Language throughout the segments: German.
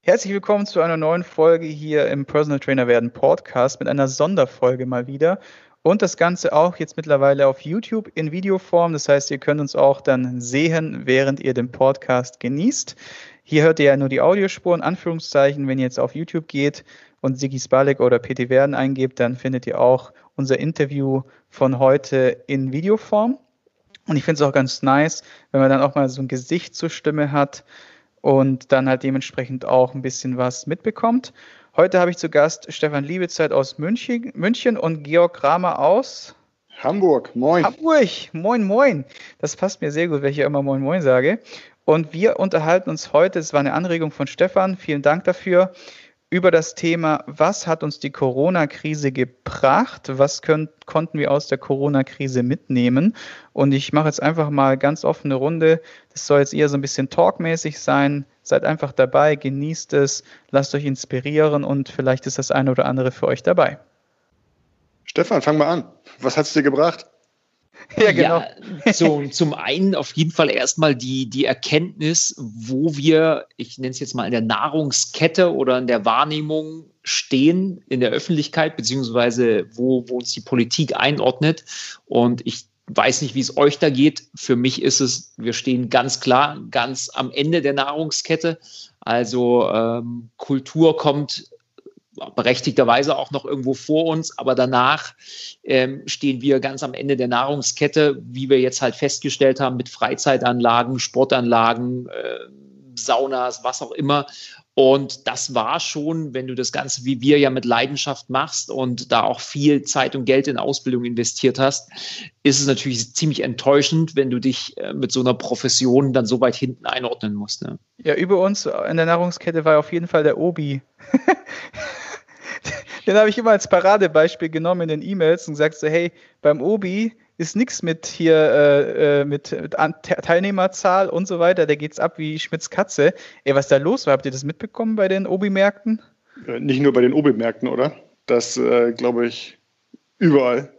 Herzlich willkommen zu einer neuen Folge hier im Personal Trainer werden Podcast mit einer Sonderfolge mal wieder und das Ganze auch jetzt mittlerweile auf YouTube in Videoform. Das heißt, ihr könnt uns auch dann sehen, während ihr den Podcast genießt. Hier hört ihr ja nur die Audiospuren, Anführungszeichen. Wenn ihr jetzt auf YouTube geht und Sigi Spalek oder PT Werden eingebt, dann findet ihr auch unser Interview von heute in Videoform. Und ich finde es auch ganz nice, wenn man dann auch mal so ein Gesicht zur Stimme hat und dann halt dementsprechend auch ein bisschen was mitbekommt. Heute habe ich zu Gast Stefan Liebezeit aus München und Georg Kramer aus Hamburg. Moin. Hamburg. Moin, moin. Das passt mir sehr gut, wenn ich ja immer moin, moin sage. Und wir unterhalten uns heute, es war eine Anregung von Stefan, vielen Dank dafür, über das Thema, was hat uns die Corona-Krise gebracht, was konnten wir aus der Corona-Krise mitnehmen. Und ich mache jetzt einfach mal ganz offene Runde. Das soll jetzt eher so ein bisschen talkmäßig sein. Seid einfach dabei, genießt es, lasst euch inspirieren und vielleicht ist das eine oder andere für euch dabei. Stefan, fang mal an. Was hat es dir gebracht? Ja, genau. Ja, zum einen auf jeden Fall erstmal die Erkenntnis, wo wir, ich nenne es jetzt mal in der Nahrungskette oder in der Wahrnehmung stehen in der Öffentlichkeit, beziehungsweise wo uns die Politik einordnet. Und ich weiß nicht, wie es euch da geht. Für mich ist es, wir stehen ganz klar, ganz am Ende der Nahrungskette. Also Kultur kommt berechtigterweise auch noch irgendwo vor uns, aber danach stehen wir ganz am Ende der Nahrungskette, wie wir jetzt halt festgestellt haben, mit Freizeitanlagen, Sportanlagen, Saunas, was auch immer. Und das war schon, wenn du das Ganze wie wir ja mit Leidenschaft machst und da auch viel Zeit und Geld in Ausbildung investiert hast, ist es natürlich ziemlich enttäuschend, wenn du dich mit so einer Profession dann so weit hinten einordnen musst. Ne? Ja, über uns in der Nahrungskette war auf jeden Fall der Obi. Den habe ich immer als Paradebeispiel genommen in den E-Mails und gesagt so, hey, beim Obi ist nichts mit hier mit Teilnehmerzahl und so weiter, da geht's ab wie Schmitz Katze. Ey, was da los war, habt ihr das mitbekommen bei den Obi-Märkten? Nicht nur bei den Obi-Märkten, oder? Das glaube ich überall.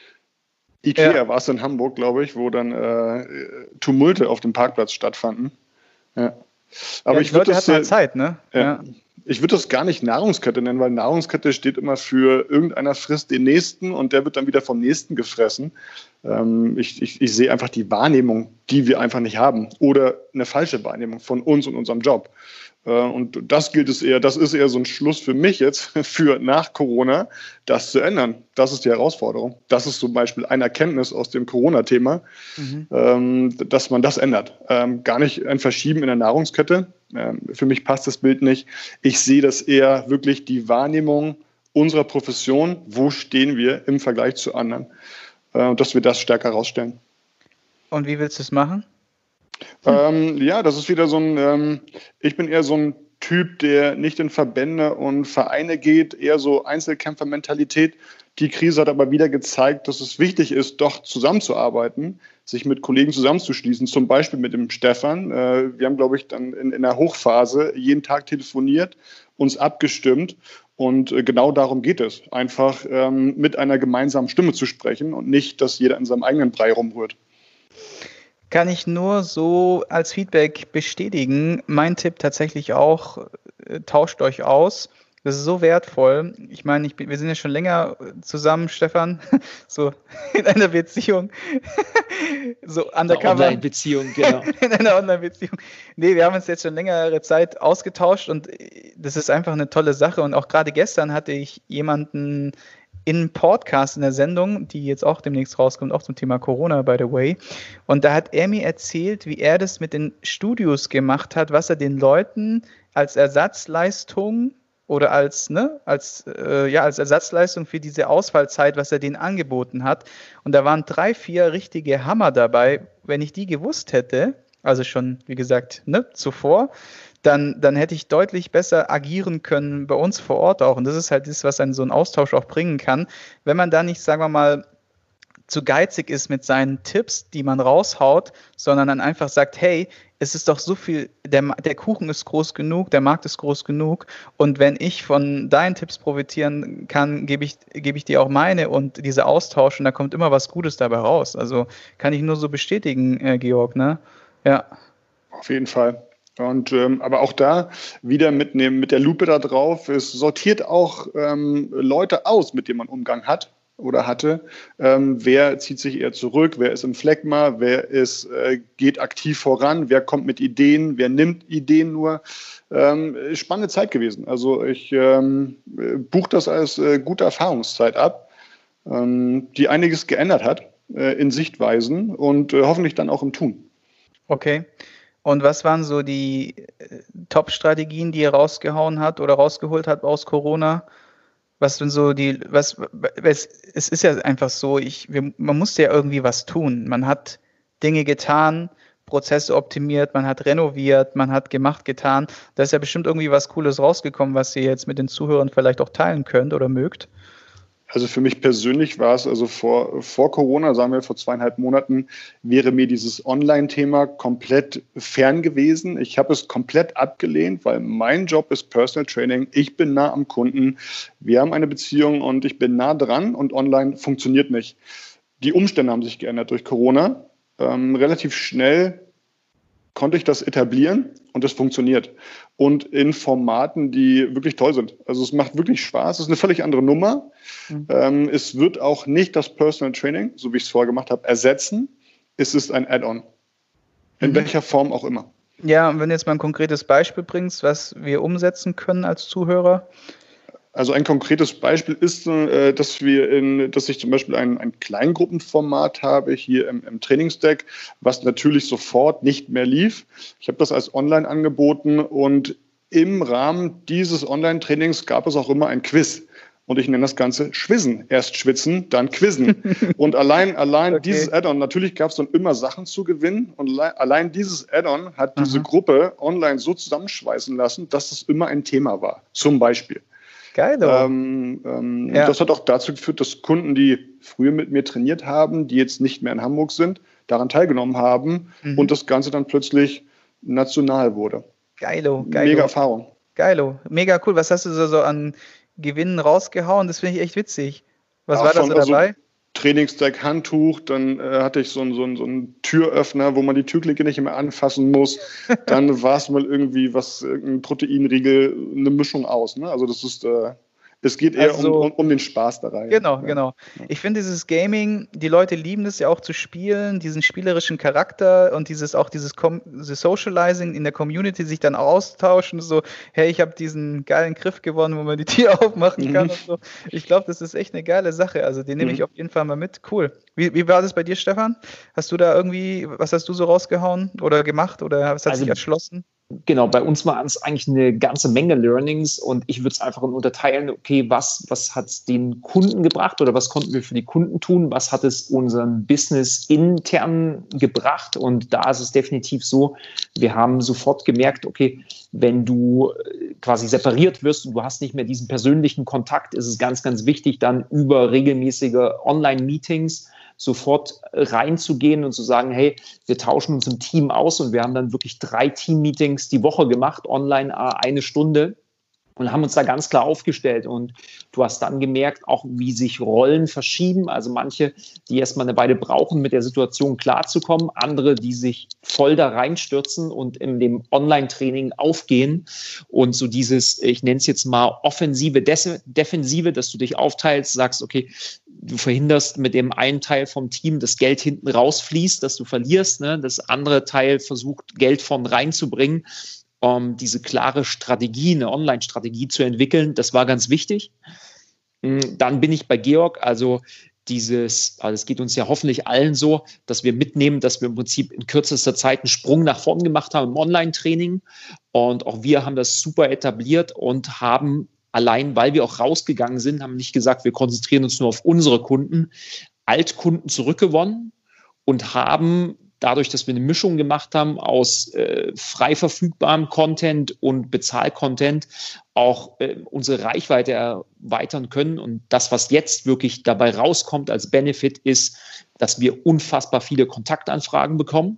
Ikea war es in Hamburg, glaube ich, wo dann Tumulte auf dem Parkplatz stattfanden. Ja. Aber ich würde das halt Zeit, ne? Ja. Ich würde das gar nicht Nahrungskette nennen, weil Nahrungskette steht immer für irgendeiner frisst den Nächsten und der wird dann wieder vom Nächsten gefressen. Ich sehe einfach die Wahrnehmung, die wir einfach nicht haben oder eine falsche Wahrnehmung von uns und unserem Job. Und das ist eher so ein Schluss für mich jetzt, für nach Corona, das zu ändern. Das ist die Herausforderung. Das ist zum Beispiel eine Erkenntnis aus dem Corona-Thema, dass man das ändert. Gar nicht ein Verschieben in der Nahrungskette. Für mich passt das Bild nicht. Ich sehe das eher wirklich die Wahrnehmung unserer Profession. Wo stehen wir im Vergleich zu anderen? Und dass wir das stärker herausstellen. Und wie willst du es machen? Das ist wieder so ich bin eher so ein Typ, der nicht in Verbände und Vereine geht, eher so Einzelkämpfermentalität. Die Krise hat aber wieder gezeigt, dass es wichtig ist, doch zusammenzuarbeiten, sich mit Kollegen zusammenzuschließen, zum Beispiel mit dem Stefan. Wir haben, glaube ich, dann in der Hochphase jeden Tag telefoniert, uns abgestimmt und genau darum geht es, einfach mit einer gemeinsamen Stimme zu sprechen und nicht, dass jeder in seinem eigenen Brei rumrührt. Kann ich nur so als Feedback bestätigen. Mein Tipp tatsächlich auch, tauscht euch aus. Das ist so wertvoll. Ich meine, wir sind ja schon länger zusammen, Stefan, so in einer Beziehung, so undercover. Eine Online-Beziehung, genau. In einer Online-Beziehung. Nee, wir haben uns jetzt schon längere Zeit ausgetauscht und das ist einfach eine tolle Sache. Und auch gerade gestern hatte ich jemanden in Podcast, in der Sendung, die jetzt auch demnächst rauskommt, auch zum Thema Corona, by the way. Und da hat er mir erzählt, wie er das mit den Studios gemacht hat, was er den Leuten als Ersatzleistung oder als Ersatzleistung für diese Ausfallzeit, was er denen angeboten hat. Und da waren 3, 4 richtige Hammer dabei. Wenn ich die gewusst hätte, also schon, wie gesagt, zuvor, dann hätte ich deutlich besser agieren können bei uns vor Ort auch. Und das ist halt das, was einen so ein Austausch auch bringen kann. Wenn man da nicht, sagen wir mal, zu geizig ist mit seinen Tipps, die man raushaut, sondern dann einfach sagt, hey, es ist doch so viel, der Kuchen ist groß genug, der Markt ist groß genug und wenn ich von deinen Tipps profitieren kann, gebe ich dir auch meine und dieser Austausch und da kommt immer was Gutes dabei raus. Also kann ich nur so bestätigen, Georg, ne? Ja. Auf jeden Fall. Und aber auch da wieder mit der Lupe da drauf, es sortiert auch Leute aus, mit denen man Umgang hat oder hatte. Wer zieht sich eher zurück, wer ist im Phlegma, geht aktiv voran, wer kommt mit Ideen, wer nimmt Ideen nur. Spannende Zeit gewesen. Also ich buche das als gute Erfahrungszeit ab, die einiges geändert hat in Sichtweisen und hoffentlich dann auch im Tun. Okay. Und was waren so die Top-Strategien, die ihr rausgehauen habt oder rausgeholt habt aus Corona? Was sind so es ist ja einfach so, man musste ja irgendwie was tun. Man hat Dinge getan, Prozesse optimiert, man hat renoviert, man hat gemacht, getan. Da ist ja bestimmt irgendwie was Cooles rausgekommen, was ihr jetzt mit den Zuhörern vielleicht auch teilen könnt oder mögt. Also für mich persönlich war es, also vor Corona, sagen wir vor 2,5 Monaten, wäre mir dieses Online-Thema komplett fern gewesen. Ich habe es komplett abgelehnt, weil mein Job ist Personal Training. Ich bin nah am Kunden. Wir haben eine Beziehung und ich bin nah dran und online funktioniert nicht. Die Umstände haben sich geändert durch Corona. Relativ schnell konnte ich das etablieren und es funktioniert. Und in Formaten, die wirklich toll sind. Also es macht wirklich Spaß. Es ist eine völlig andere Nummer. Mhm. Es wird auch nicht das Personal Training, so wie ich es vorher gemacht habe, ersetzen. Es ist ein Add-on. In welcher Form auch immer. Ja, und wenn du jetzt mal ein konkretes Beispiel bringst, was wir umsetzen können als Zuhörer. Also ein konkretes Beispiel ist, dass ich zum Beispiel ein Kleingruppenformat habe hier im Trainingsdeck, was natürlich sofort nicht mehr lief. Ich habe das als Online angeboten und im Rahmen dieses Online-Trainings gab es auch immer ein Quiz. Und ich nenne das Ganze Schwissen. Erst schwitzen, dann quizzen. Und allein okay. Dieses Add-on, natürlich gab es dann immer Sachen zu gewinnen. Und allein dieses Add-on hat diese Gruppe online so zusammenschweißen lassen, dass es immer ein Thema war. Zum Beispiel. Geil. Ja. Das hat auch dazu geführt, dass Kunden, die früher mit mir trainiert haben, die jetzt nicht mehr in Hamburg sind, daran teilgenommen haben und das Ganze dann plötzlich national wurde. Geilo. Mega Erfahrung. Geilo, mega cool. Was hast du so an Gewinnen rausgehauen? Das finde ich echt witzig. Was war da so dabei? Trainingsdeck, Handtuch, dann hatte ich so einen Türöffner, wo man die Türklinke nicht mehr anfassen muss. Dann war es mal irgendwie irgendein Proteinriegel, eine Mischung aus. Ne? Also das ist, es geht eher um den Spaß da rein. Genau. Ich finde dieses Gaming, die Leute lieben es ja auch zu spielen, diesen spielerischen Charakter und dieses Socializing in der Community, sich dann austauschen, so, hey, ich habe diesen geilen Griff gewonnen, wo man die Tür aufmachen kann und so. Ich glaube, das ist echt eine geile Sache. Also den nehme ich auf jeden Fall mal mit. Cool. Wie war das bei dir, Stefan? Was hast du so rausgehauen oder gemacht oder was hat sich erschlossen? Genau, bei uns waren es eigentlich eine ganze Menge Learnings und ich würde es einfach unterteilen, okay, was hat es den Kunden gebracht oder was konnten wir für die Kunden tun, was hat es unserem Business intern gebracht, und da ist es definitiv so, wir haben sofort gemerkt, okay, wenn du quasi separiert wirst und du hast nicht mehr diesen persönlichen Kontakt, ist es ganz, ganz wichtig, dann über regelmäßige Online-Meetings sofort reinzugehen und zu sagen, hey, wir tauschen uns im Team aus, und wir haben dann wirklich 3 Team-Meetings die Woche gemacht, online 1 Stunde, und haben uns da ganz klar aufgestellt. Und du hast dann gemerkt, auch wie sich Rollen verschieben. Also manche, die erstmal eine Weile brauchen, mit der Situation klarzukommen, andere, die sich voll da reinstürzen und in dem Online-Training aufgehen. Und so dieses, ich nenne es jetzt mal Offensive, Defensive, dass du dich aufteilst, sagst, okay, du verhinderst mit dem einen Teil vom Team, dass Geld hinten rausfließt, dass du verlierst, ne? Das andere Teil versucht, Geld von reinzubringen. Diese klare Strategie, eine Online-Strategie zu entwickeln, das war ganz wichtig. Dann bin ich bei Georg, also es geht uns ja hoffentlich allen so, dass wir mitnehmen, dass wir im Prinzip in kürzester Zeit einen Sprung nach vorn gemacht haben im Online-Training, und auch wir haben das super etabliert und haben allein, weil wir auch rausgegangen sind, haben nicht gesagt, wir konzentrieren uns nur auf unsere Kunden, Altkunden zurückgewonnen und haben dadurch, dass wir eine Mischung gemacht haben aus frei verfügbarem Content und Bezahl-Content, auch unsere Reichweite erweitern können. Und das, was jetzt wirklich dabei rauskommt als Benefit, ist, dass wir unfassbar viele Kontaktanfragen bekommen.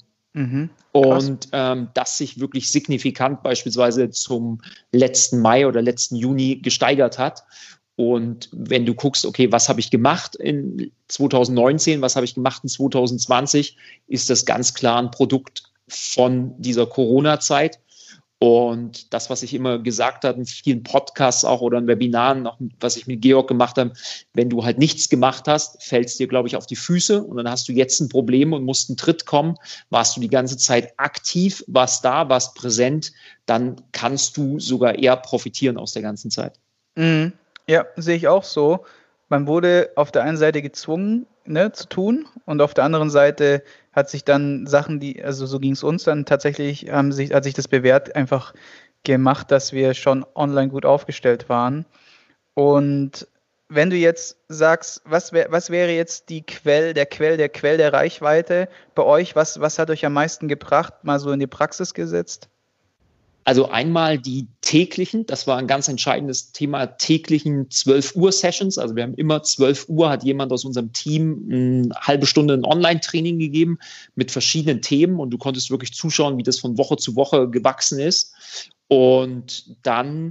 Und das sich wirklich signifikant beispielsweise zum letzten Mai oder letzten Juni gesteigert hat. Und wenn du guckst, okay, was habe ich gemacht in 2019, was habe ich gemacht in 2020, ist das ganz klar ein Produkt von dieser Corona-Zeit. Und das, was ich immer gesagt habe, in vielen Podcasts auch oder in Webinaren, auch was ich mit Georg gemacht habe, wenn du halt nichts gemacht hast, fällt es dir, glaube ich, auf die Füße und dann hast du jetzt ein Problem und musst einen Tritt kommen. Warst du die ganze Zeit aktiv, warst da, warst präsent, dann kannst du sogar eher profitieren aus der ganzen Zeit. Mhm. Ja, sehe ich auch so. Man wurde auf der einen Seite gezwungen, ne, zu tun und auf der anderen Seite hat sich dann Sachen, also so ging es uns dann tatsächlich, hat sich das bewährt einfach gemacht, dass wir schon online gut aufgestellt waren. Und wenn du jetzt sagst, was wäre jetzt der Quell der Reichweite bei euch? Was hat euch am meisten gebracht, mal so in die Praxis gesetzt? Also einmal die täglichen, das war ein ganz entscheidendes Thema, täglichen 12 Uhr Sessions. Also wir haben immer 12 Uhr, hat jemand aus unserem Team eine halbe Stunde ein Online-Training gegeben mit verschiedenen Themen und du konntest wirklich zuschauen, wie das von Woche zu Woche gewachsen ist. Und dann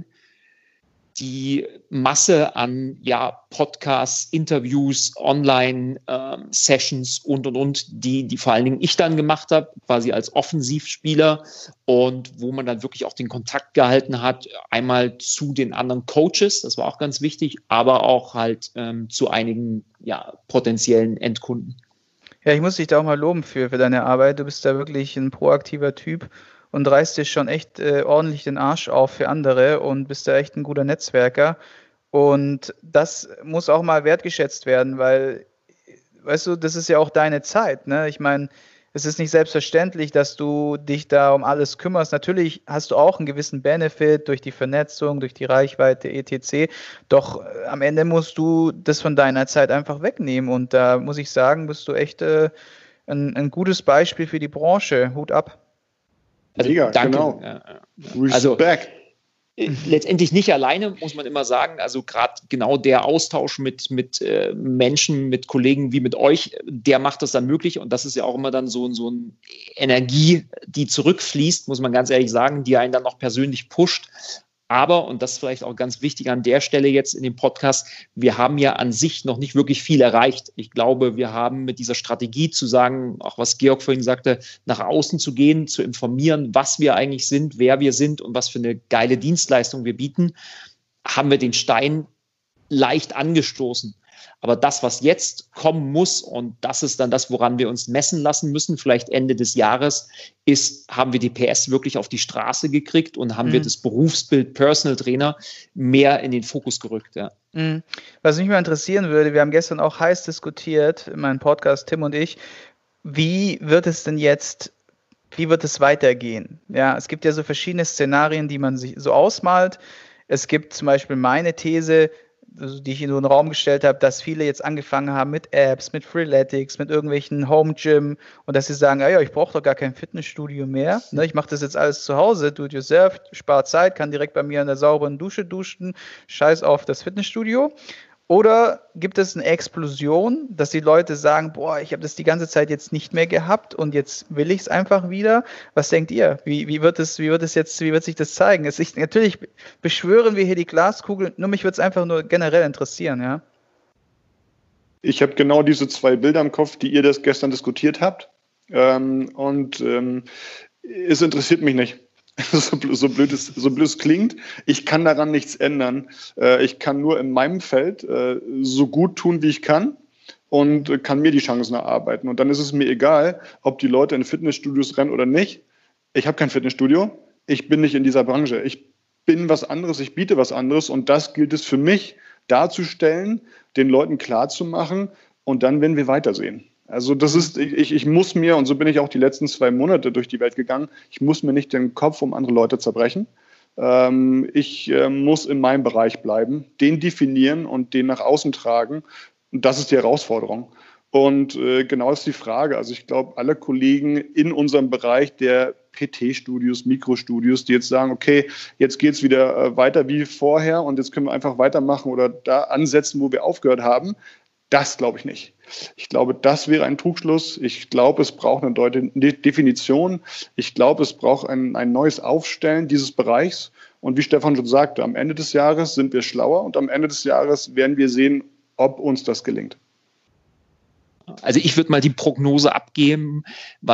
die Masse an Podcasts, Interviews, Online-Sessions und, die vor allen Dingen ich dann gemacht habe, quasi als Offensivspieler und wo man dann wirklich auch den Kontakt gehalten hat, einmal zu den anderen Coaches, das war auch ganz wichtig, aber auch halt zu einigen potenziellen Endkunden. Ja, ich muss dich da auch mal loben für deine Arbeit. Du bist da wirklich ein proaktiver Typ und reißt dir schon echt ordentlich den Arsch auf für andere und bist da echt ein guter Netzwerker. Und das muss auch mal wertgeschätzt werden, weil, weißt du, das ist ja auch deine Zeit, ne? Ich meine, es ist nicht selbstverständlich, dass du dich da um alles kümmerst. Natürlich hast du auch einen gewissen Benefit durch die Vernetzung, durch die Reichweite, etc. Doch am Ende musst du das von deiner Zeit einfach wegnehmen. Und da muss ich sagen, bist du echt ein gutes Beispiel für die Branche. Hut ab. Also, Mega, danke. genau. Respekt. Also, letztendlich nicht alleine, muss man immer sagen. Also gerade genau der Austausch mit Menschen, mit Kollegen wie mit euch, der macht das dann möglich. Und das ist ja auch immer dann so eine Energie, die zurückfließt, muss man ganz ehrlich sagen, die einen dann noch persönlich pusht. Aber, und das ist vielleicht auch ganz wichtig an der Stelle jetzt in dem Podcast, wir haben ja an sich noch nicht wirklich viel erreicht. Ich glaube, wir haben mit dieser Strategie zu sagen, auch was Georg vorhin sagte, nach außen zu gehen, zu informieren, was wir eigentlich sind, wer wir sind und was für eine geile Dienstleistung wir bieten, haben wir den Stein leicht angestoßen. Aber das, was jetzt kommen muss, und das ist dann das, woran wir uns messen lassen müssen, vielleicht Ende des Jahres, ist, haben wir die PS wirklich auf die Straße gekriegt und haben wir das Berufsbild Personal Trainer mehr in den Fokus gerückt. Ja. Was mich mal interessieren würde, wir haben gestern auch heiß diskutiert, in meinem Podcast, Tim und ich, wie wird es weitergehen? Ja, es gibt ja so verschiedene Szenarien, die man sich so ausmalt. Es gibt zum Beispiel meine These, die ich in so einen Raum gestellt habe, dass viele jetzt angefangen haben mit Apps, mit Freeletics, mit irgendwelchen Home Gym und dass sie sagen, ja, ich brauche doch gar kein Fitnessstudio mehr. Ne, ich mache das jetzt alles zu Hause, do it yourself, spart Zeit, kann direkt bei mir in der sauberen Dusche duschen, scheiß auf das Fitnessstudio. Oder gibt es eine Explosion, dass die Leute sagen, boah, ich habe das die ganze Zeit jetzt nicht mehr gehabt und jetzt will ich es einfach wieder? Was denkt ihr? Wie wird sich das zeigen? Natürlich beschwören wir hier die Glaskugel, nur mich würde es einfach nur generell interessieren, ja. Ich habe genau diese zwei Bilder im Kopf, die ihr das gestern diskutiert habt. Es interessiert mich nicht. So blöd es klingt, ich kann daran nichts ändern. Ich kann nur in meinem Feld so gut tun, wie ich kann und kann mir die Chancen erarbeiten. Und dann ist es mir egal, ob die Leute in Fitnessstudios rennen oder nicht. Ich habe kein Fitnessstudio, ich bin nicht in dieser Branche. Ich bin was anderes, ich biete was anderes und das gilt es für mich darzustellen, den Leuten klarzumachen und dann werden wir weitersehen. Also das ist, ich muss mir, und so bin ich auch die letzten 2 Monate durch die Welt gegangen, ich muss mir nicht den Kopf um andere Leute zerbrechen. Ich muss in meinem Bereich bleiben, den definieren und den nach außen tragen. Und das ist die Herausforderung. Und genau ist die Frage. Also ich glaube, alle Kollegen in unserem Bereich der PT-Studios, Mikrostudios, die jetzt sagen, okay, jetzt geht es wieder weiter wie vorher und jetzt können wir einfach weitermachen oder da ansetzen, wo wir aufgehört haben. Das glaube ich nicht. Ich glaube, das wäre ein Trugschluss. Ich glaube, es braucht eine Definition. Ich glaube, es braucht ein neues Aufstellen dieses Bereichs. Und wie Stefan schon sagte, am Ende des Jahres sind wir schlauer und am Ende des Jahres werden wir sehen, ob uns das gelingt. Also ich würde mal die Prognose abgeben, was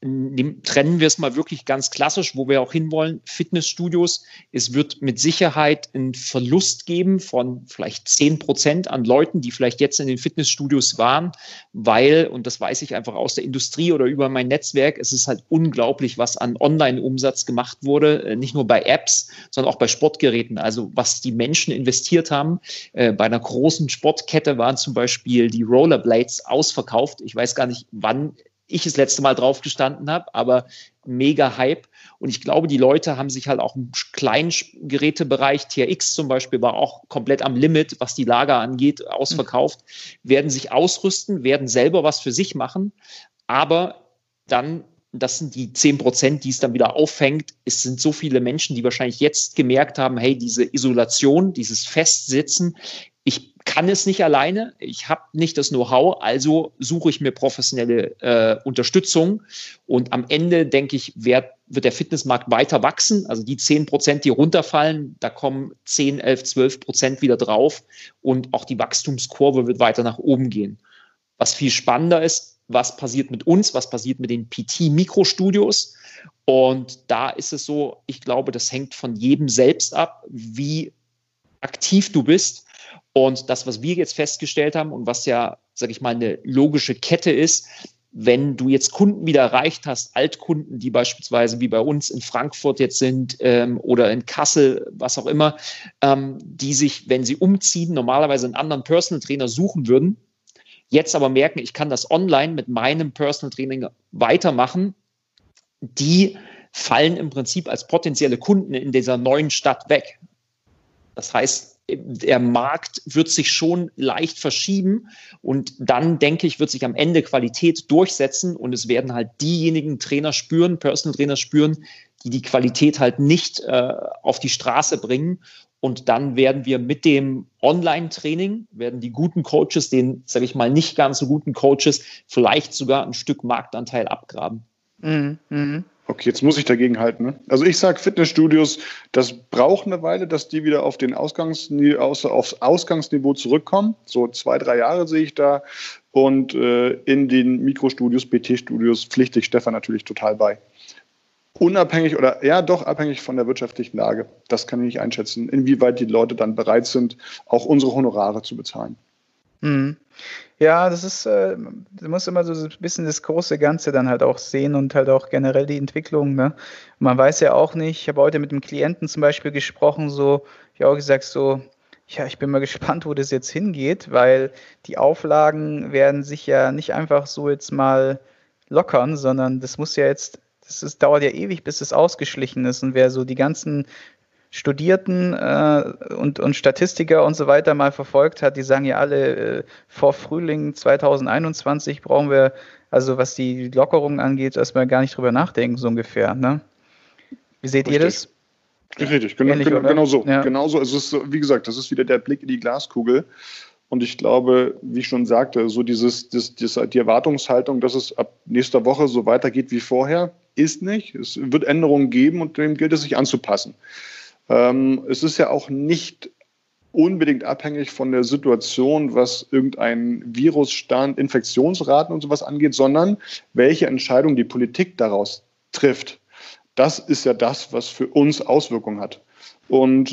trennen wir es mal wirklich ganz klassisch, wo wir auch hinwollen, Fitnessstudios. Es wird mit Sicherheit einen Verlust geben von vielleicht 10% an Leuten, die vielleicht jetzt in den Fitnessstudios waren, weil, und das weiß ich einfach aus der Industrie oder über mein Netzwerk, es ist halt unglaublich, was an Online-Umsatz gemacht wurde, nicht nur bei Apps, sondern auch bei Sportgeräten. Also was die Menschen investiert haben. Bei einer großen Sportkette waren zum Beispiel die Rollerblades ausverkauft. Ich weiß gar nicht, wann ich das letzte Mal drauf gestanden habe, aber mega Hype. Und ich glaube, die Leute haben sich halt auch im kleinen Gerätebereich, TRX zum Beispiel, war auch komplett am Limit, was die Lager angeht, ausverkauft, werden sich ausrüsten, werden selber was für sich machen, aber dann, das sind die 10%, die es dann wieder auffängt. Es sind so viele Menschen, die wahrscheinlich jetzt gemerkt haben, hey, diese Isolation, dieses Festsitzen, ich kann es nicht alleine, ich habe nicht das Know-how, also suche ich mir professionelle Unterstützung. Und am Ende, denke ich, wird der Fitnessmarkt weiter wachsen. Also die 10%, die runterfallen, da kommen 10, 11, 12% wieder drauf. Und auch die Wachstumskurve wird weiter nach oben gehen. Was viel spannender ist, was passiert mit uns, was passiert mit den PT-Mikrostudios. Und da ist es so, ich glaube, das hängt von jedem selbst ab, wie aktiv du bist. Und das, was wir jetzt festgestellt haben und was ja, sage ich mal, eine logische Kette ist, wenn du jetzt Kunden wieder erreicht hast, Altkunden, die beispielsweise wie bei uns in Frankfurt jetzt sind oder in Kassel, was auch immer, die sich, wenn sie umziehen, normalerweise einen anderen Personal Trainer suchen würden, jetzt aber merken, ich kann das online mit meinem Personal Training weitermachen, die fallen im Prinzip als potenzielle Kunden in dieser neuen Stadt weg. Das heißt, der Markt wird sich schon leicht verschieben und dann, denke ich, wird sich am Ende Qualität durchsetzen und es werden halt diejenigen Trainer spüren, Personal Trainer spüren, die die Qualität halt nicht auf die Straße bringen. Und dann werden wir mit dem Online-Training, werden die guten Coaches, den, sage ich mal, nicht ganz so guten Coaches, vielleicht sogar ein Stück Marktanteil abgraben. Mhm. Okay, jetzt muss ich dagegen halten. Ne? Also ich sage, Fitnessstudios, das braucht eine Weile, dass die wieder auf den aufs Ausgangsniveau zurückkommen. So 2-3 Jahre sehe ich da. Und in den Mikrostudios, PT-Studios pflichte ich Stefan natürlich total bei. Unabhängig oder ja doch abhängig von der wirtschaftlichen Lage. Das kann ich nicht einschätzen, inwieweit die Leute dann bereit sind, auch unsere Honorare zu bezahlen. Mhm. Ja, das ist, du musst immer so ein bisschen das große Ganze dann halt auch sehen und halt auch generell die Entwicklung, ne? Man weiß ja auch nicht, ich habe heute mit einem Klienten zum Beispiel gesprochen, so, ich habe auch gesagt, so, ja, ich bin mal gespannt, wo das jetzt hingeht, weil die Auflagen werden sich ja nicht einfach so jetzt mal lockern, sondern das muss ja jetzt, dauert ja ewig, bis es ausgeschlichen ist und wer so die ganzen Studierten und Statistiker und so weiter mal verfolgt hat, die sagen ja alle, vor Frühling 2021 brauchen wir, also was die Lockerungen angeht, erstmal gar nicht drüber nachdenken, so ungefähr. Ne? Wie seht ihr das? Richtig, genau so. Ja. Genauso. Also es ist, wie gesagt, das ist wieder der Blick in die Glaskugel. Und ich glaube, wie ich schon sagte, so die Erwartungshaltung, dass es ab nächster Woche so weitergeht wie vorher, ist nicht. Es wird Änderungen geben und dem gilt es, sich anzupassen. Es ist ja auch nicht unbedingt abhängig von der Situation, was irgendein Virusstand, Infektionsraten und sowas angeht, sondern welche Entscheidung die Politik daraus trifft. Das ist ja das, was für uns Auswirkungen hat. Und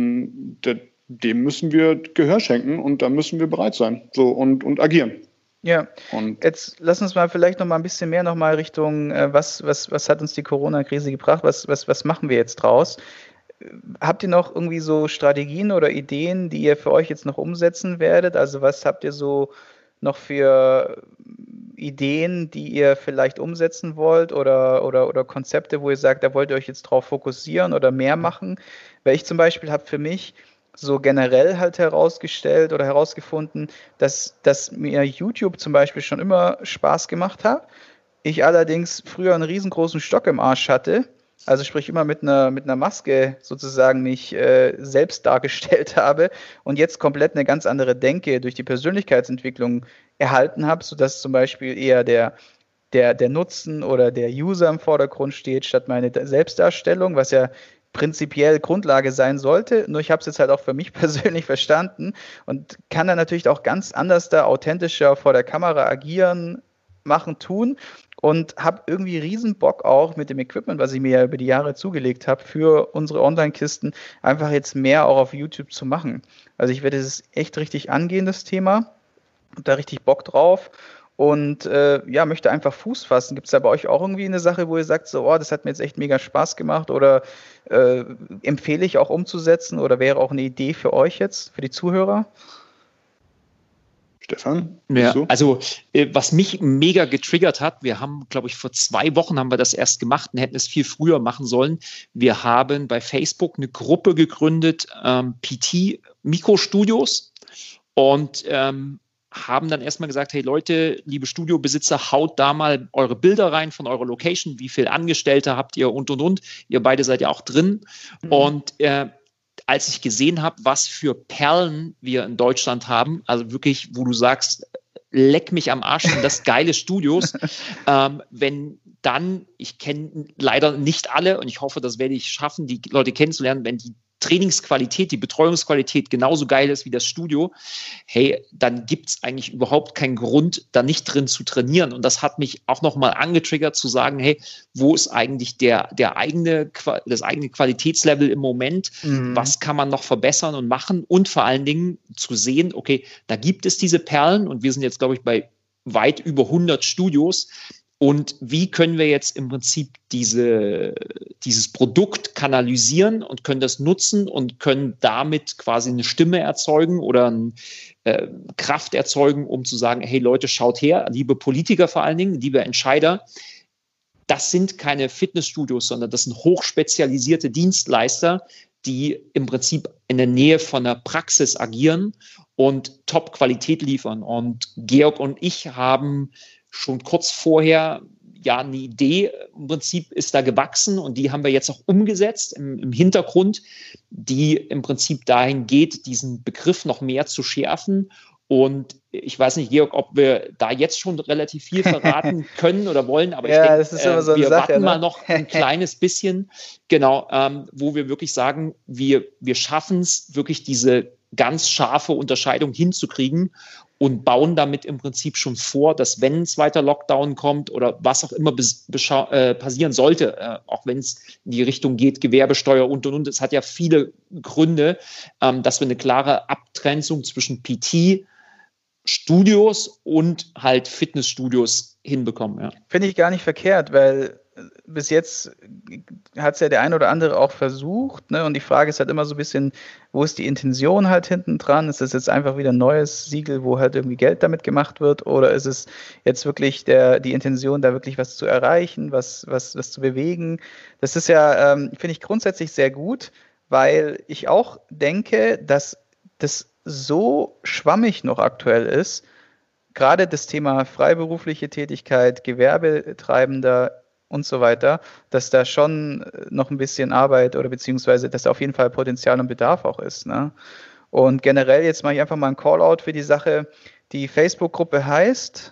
dem müssen wir Gehör schenken und da müssen wir bereit sein und agieren. Ja, und jetzt lass uns mal vielleicht noch mal ein bisschen mehr noch mal Richtung, was hat uns die Corona-Krise gebracht, was machen wir jetzt draus? Habt ihr noch irgendwie so Strategien oder Ideen, die ihr für euch jetzt noch umsetzen werdet? Also was habt ihr so noch für Ideen, die ihr vielleicht umsetzen wollt oder Konzepte, wo ihr sagt, da wollt ihr euch jetzt drauf fokussieren oder mehr machen? Weil ich zum Beispiel habe für mich so generell halt herausgestellt oder herausgefunden, dass mir YouTube zum Beispiel schon immer Spaß gemacht hat. Ich allerdings früher einen riesengroßen Stock im Arsch hatte. Also sprich immer mit einer Maske sozusagen mich selbst dargestellt habe und jetzt komplett eine ganz andere Denke durch die Persönlichkeitsentwicklung erhalten habe, sodass zum Beispiel eher der Nutzen oder der User im Vordergrund steht, statt meine Selbstdarstellung, was ja prinzipiell Grundlage sein sollte. Nur ich habe es jetzt halt auch für mich persönlich verstanden und kann dann natürlich auch ganz anders da authentischer vor der Kamera agieren, machen, tun. und habe irgendwie riesen Bock auch mit dem Equipment, was ich mir ja über die Jahre zugelegt habe, für unsere Online-Kisten einfach jetzt mehr auch auf YouTube zu machen. Also ich werde es echt richtig angehen, das Thema. Hab da richtig Bock drauf und möchte einfach Fuß fassen. Gibt es da bei euch auch irgendwie eine Sache, wo ihr sagt, so, oh, das hat mir jetzt echt mega Spaß gemacht oder empfehle ich auch umzusetzen oder wäre auch eine Idee für euch jetzt, für die Zuhörer? Stefan? Ja, also was mich mega getriggert hat, wir haben, glaube ich, vor 2 Wochen haben wir das erst gemacht und hätten es viel früher machen sollen. Wir haben bei Facebook eine Gruppe gegründet, PT Mikrostudios, und haben dann erstmal gesagt, hey Leute, liebe Studiobesitzer, haut da mal eure Bilder rein von eurer Location, wie viele Angestellte habt ihr und. Ihr beide seid ja auch drin. Mhm. Und als ich gesehen habe, was für Perlen wir in Deutschland haben, also wirklich, wo du sagst, leck mich am Arsch, sind das geile Studios, wenn dann, ich kenne leider nicht alle und ich hoffe, das werde ich schaffen, die Leute kennenzulernen, wenn die Trainingsqualität, die Betreuungsqualität genauso geil ist wie das Studio, hey, dann gibt es eigentlich überhaupt keinen Grund, da nicht drin zu trainieren. Und das hat mich auch nochmal angetriggert zu sagen, hey, wo ist eigentlich das eigene Qualitätslevel im Moment? Mhm. Was kann man noch verbessern und machen? Und vor allen Dingen zu sehen, okay, da gibt es diese Perlen und wir sind jetzt, glaube ich, bei weit über 100 Studios. Und wie können wir jetzt im Prinzip dieses Produkt kanalisieren und können das nutzen und können damit quasi eine Stimme erzeugen oder eine Kraft erzeugen, um zu sagen, hey Leute, schaut her, liebe Politiker vor allen Dingen, liebe Entscheider, das sind keine Fitnessstudios, sondern das sind hochspezialisierte Dienstleister, die im Prinzip in der Nähe von der Praxis agieren und Top-Qualität liefern. Und Georg und ich haben schon kurz vorher ja eine Idee im Prinzip ist da gewachsen und die haben wir jetzt auch umgesetzt im Hintergrund, die im Prinzip dahin geht, diesen Begriff noch mehr zu schärfen. Und ich weiß nicht, Georg, ob wir da jetzt schon relativ viel verraten können oder wollen, aber ja, ich denke, so wir Sache, warten mal noch ein kleines bisschen, genau, wo wir wirklich sagen, wir schaffen es wirklich diese ganz scharfe Unterscheidung hinzukriegen und bauen damit im Prinzip schon vor, dass wenn ein zweiter Lockdown kommt oder was auch immer passieren sollte, auch wenn es in die Richtung geht, Gewerbesteuer und, es hat ja viele Gründe, dass wir eine klare Abgrenzung zwischen PT, Studios und halt Fitnessstudios hinbekommen. Ja. Finde ich gar nicht verkehrt, weil bis jetzt hat es ja der ein oder andere auch versucht, ne? Und die Frage ist halt immer so ein bisschen, wo ist die Intention halt hinten dran? Ist das jetzt einfach wieder ein neues Siegel, wo halt irgendwie Geld damit gemacht wird? Oder ist es jetzt wirklich die Intention, da wirklich was zu erreichen, was zu bewegen? Das ist ja, finde ich grundsätzlich sehr gut, weil ich auch denke, dass das so schwammig noch aktuell ist, gerade das Thema freiberufliche Tätigkeit, Gewerbetreibender und so weiter, dass da schon noch ein bisschen Arbeit oder beziehungsweise, dass da auf jeden Fall Potenzial und Bedarf auch ist. Ne? Und generell, jetzt mache ich einfach mal einen Callout für die Sache. Die Facebook-Gruppe heißt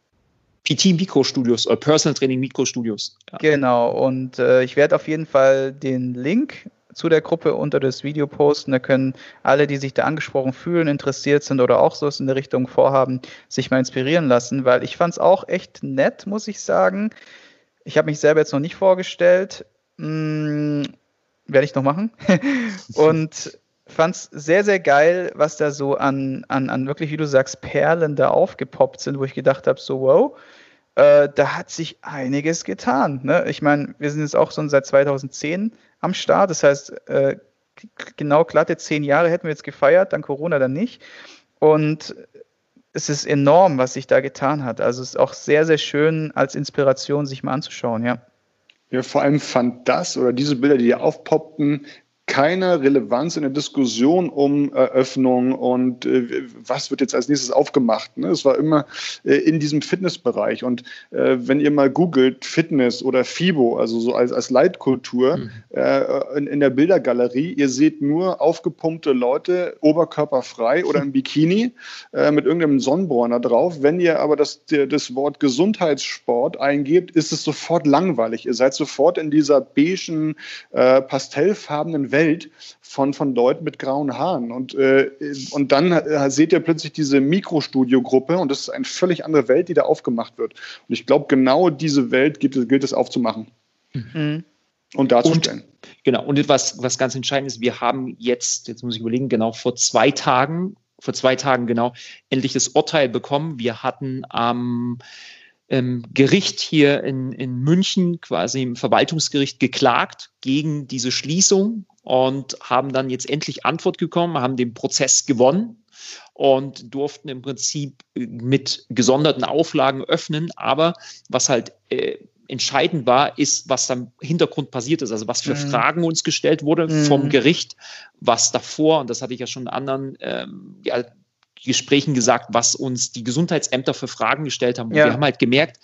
PT Mikrostudios oder Personal Training Mikrostudios. Ja. Genau, und ich werde auf jeden Fall den Link zu der Gruppe unter das Video posten. Da können alle, die sich da angesprochen fühlen, interessiert sind oder auch so in der Richtung vorhaben, sich mal inspirieren lassen, weil ich fand es auch echt nett, muss ich sagen. Ich habe mich selber jetzt noch nicht vorgestellt. Werde ich noch machen. Und fand es sehr, sehr geil, was da so an wirklich, wie du sagst, Perlen da aufgepoppt sind, wo ich gedacht habe, so wow, da hat sich einiges getan. Ne? Ich meine, wir sind jetzt auch schon seit 2010 am Start. Das heißt, genau glatte 10 Jahre hätten wir jetzt gefeiert, dann Corona dann nicht. Und es ist enorm, was sich da getan hat. Also es ist auch sehr, sehr schön als Inspiration, sich mal anzuschauen, ja. Ja, vor allem fand das oder diese Bilder, die hier aufpoppten, keine Relevanz in der Diskussion um Eröffnung und was wird jetzt als nächstes aufgemacht. Ne? Es war immer in diesem Fitnessbereich. Und wenn ihr mal googelt Fitness oder FIBO, also so als Leitkultur in der Bildergalerie, ihr seht nur aufgepumpte Leute, oberkörperfrei oder im Bikini mit irgendeinem Sonnenbräuner drauf. Wenn ihr aber das Wort Gesundheitssport eingebt, ist es sofort langweilig. Ihr seid sofort in dieser beigen, pastellfarbenen Welt von Leuten mit grauen Haaren. Und dann seht ihr plötzlich diese Mikrostudio-Gruppe und das ist eine völlig andere Welt, die da aufgemacht wird. Und ich glaube, genau diese Welt gilt es aufzumachen und darzustellen. Genau, und was ganz entscheidend ist, wir haben jetzt muss ich überlegen, genau vor 2 Tagen genau, endlich das Urteil bekommen. Wir hatten am Gericht hier in München, quasi im Verwaltungsgericht, geklagt gegen diese Schließung und haben dann jetzt endlich Antwort bekommen, haben den Prozess gewonnen und durften im Prinzip mit gesonderten Auflagen öffnen. Aber was halt entscheidend war, ist, was am Hintergrund passiert ist, also was für Fragen uns gestellt wurde vom Gericht, was davor, und das hatte ich ja schon in anderen Gesprächen gesagt, was uns die Gesundheitsämter für Fragen gestellt haben. Und wir haben halt gemerkt,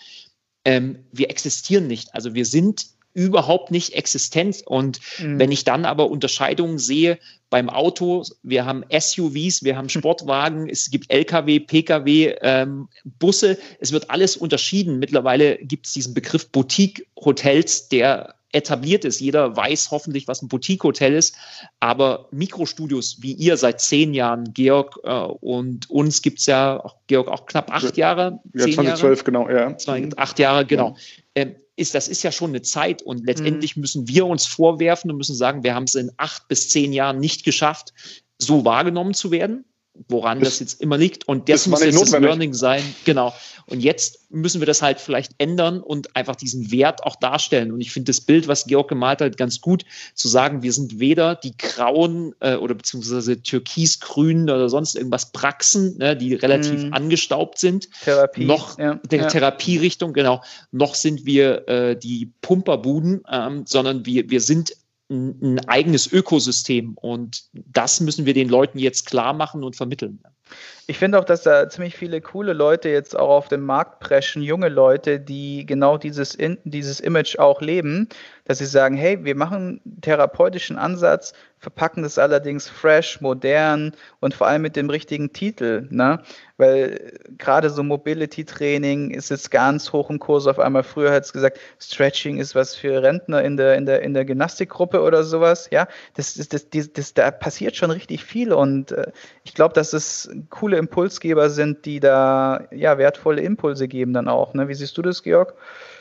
wir existieren nicht. Also wir sind überhaupt nicht existent. Und wenn ich dann aber Unterscheidungen sehe beim Auto, wir haben SUVs, wir haben Sportwagen, es gibt LKW, PKW, Busse, es wird alles unterschieden. Mittlerweile gibt es diesen Begriff Boutique-Hotels, der etabliert ist. Jeder weiß hoffentlich, was ein Boutique-Hotel ist. Aber Mikrostudios wie ihr seit 10 Jahren, Georg, und uns gibt es ja, Georg, auch knapp 8 Jahre. Ja, 2012, genau. Ja. 8 Jahre, genau. Das ist ja schon eine Zeit und letztendlich müssen wir uns vorwerfen und müssen sagen, wir haben es in 8 bis 10 Jahren nicht geschafft, so wahrgenommen zu werden, woran das jetzt immer liegt. Und das muss jetzt das Learning sein. Genau. Und jetzt müssen wir das halt vielleicht ändern und einfach diesen Wert auch darstellen. Und ich finde das Bild, was Georg gemalt hat, ganz gut, zu sagen, wir sind weder die grauen oder beziehungsweise türkisgrünen oder sonst irgendwas Praxen, ne, die relativ angestaubt sind. Therapie. Noch Therapierichtung, genau. Noch sind wir die Pumperbuden, sondern wir sind ein eigenes Ökosystem und das müssen wir den Leuten jetzt klar machen und vermitteln. Ich finde auch, dass da ziemlich viele coole Leute jetzt auch auf den Markt preschen, junge Leute, die genau dieses Image auch leben, dass sie sagen, hey, wir machen einen therapeutischen Ansatz, verpacken das allerdings fresh, modern und vor allem mit dem richtigen Titel, ne? Weil gerade so Mobility-Training ist jetzt ganz hoch im Kurs auf einmal. Früher hat es gesagt, Stretching ist was für Rentner in der Gymnastikgruppe oder sowas, ja. Da passiert schon richtig viel und ich glaube, dass es coole Impulsgeber sind, die da wertvolle Impulse geben dann auch, ne? Wie siehst du das, Georg?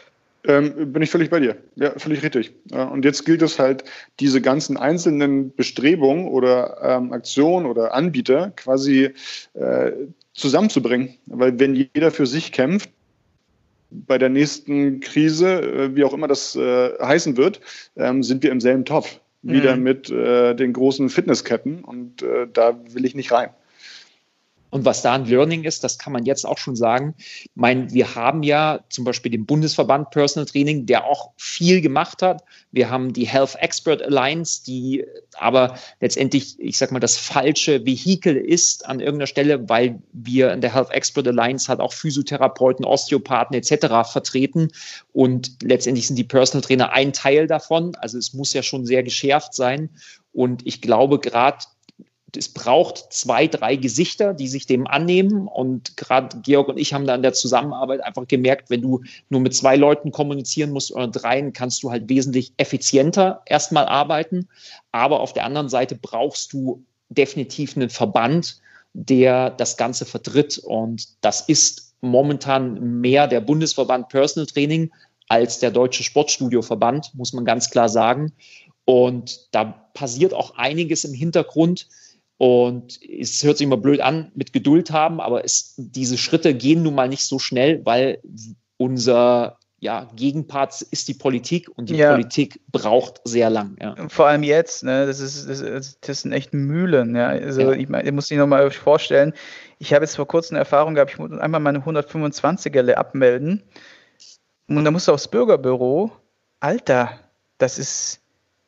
Bin ich völlig bei dir. Ja, völlig richtig. Und jetzt gilt es halt, diese ganzen einzelnen Bestrebungen oder Aktionen oder Anbieter quasi zusammenzubringen. Weil wenn jeder für sich kämpft, bei der nächsten Krise, wie auch immer das heißen wird, sind wir im selben Topf. Wieder mit den großen Fitnessketten und da will ich nicht rein. Und was da ein Learning ist, das kann man jetzt auch schon sagen. Ich meine, wir haben ja zum Beispiel den Bundesverband Personal Training, der auch viel gemacht hat. Wir haben die Health Expert Alliance, die aber letztendlich, ich sag mal, das falsche Vehikel ist an irgendeiner Stelle, weil wir in der Health Expert Alliance halt auch Physiotherapeuten, Osteopathen etc. vertreten. Und letztendlich sind die Personal Trainer ein Teil davon. Also es muss ja schon sehr geschärft sein. Und ich glaube, gerade es braucht 2, 3 Gesichter, die sich dem annehmen. Und gerade Georg und ich haben da in der Zusammenarbeit einfach gemerkt, wenn du nur mit 2 Leuten kommunizieren musst oder 3, kannst du halt wesentlich effizienter erstmal arbeiten. Aber auf der anderen Seite brauchst du definitiv einen Verband, der das Ganze vertritt. Und das ist momentan mehr der Bundesverband Personal Training als der Deutsche Sportstudioverband, muss man ganz klar sagen. Und da passiert auch einiges im Hintergrund. Und es hört sich immer blöd an, mit Geduld haben, aber diese Schritte gehen nun mal nicht so schnell, weil unser Gegenpart ist die Politik und die Politik braucht sehr lang. Ja. Vor allem jetzt, ne? Das sind echt Mühlen. Ja? Also ich muss dich nochmal vorstellen, ich habe jetzt vor kurzem eine Erfahrung gehabt, ich muss einmal meine 125er abmelden und da musst du aufs Bürgerbüro. Alter, das ist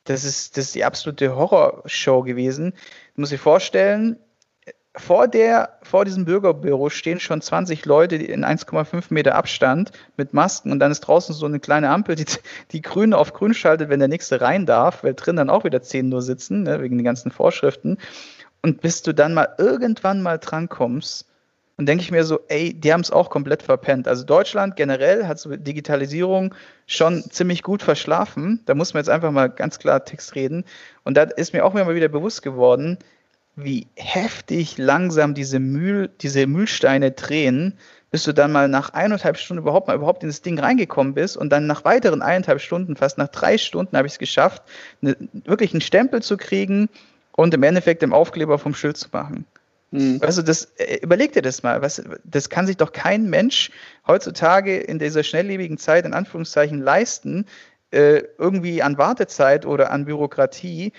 die absolute Horrorshow gewesen. Du musst dir vorstellen, vor diesem Bürgerbüro stehen schon 20 Leute in 1,5 Meter Abstand mit Masken und dann ist draußen so eine kleine Ampel, die grün auf grün schaltet, wenn der nächste rein darf, weil drin dann auch wieder 10 nur sitzen, ne, wegen den ganzen Vorschriften. Und bis du dann irgendwann mal drankommst, Und denke ich mir so, ey, die haben es auch komplett verpennt. Also Deutschland generell hat so Digitalisierung schon ziemlich gut verschlafen. Da muss man jetzt einfach mal ganz klar Text reden. Und da ist mir auch immer wieder bewusst geworden, wie heftig langsam diese Mühlsteine drehen, bis du dann mal nach 1,5 Stunden überhaupt in das Ding reingekommen bist und dann nach weiteren 1,5 Stunden, fast nach 3 Stunden habe ich es geschafft, wirklich einen Stempel zu kriegen und im Endeffekt den Aufkleber vom Schild zu machen. Also überleg dir das mal, das kann sich doch kein Mensch heutzutage in dieser schnelllebigen Zeit in Anführungszeichen leisten, irgendwie an Wartezeit oder an Bürokratie.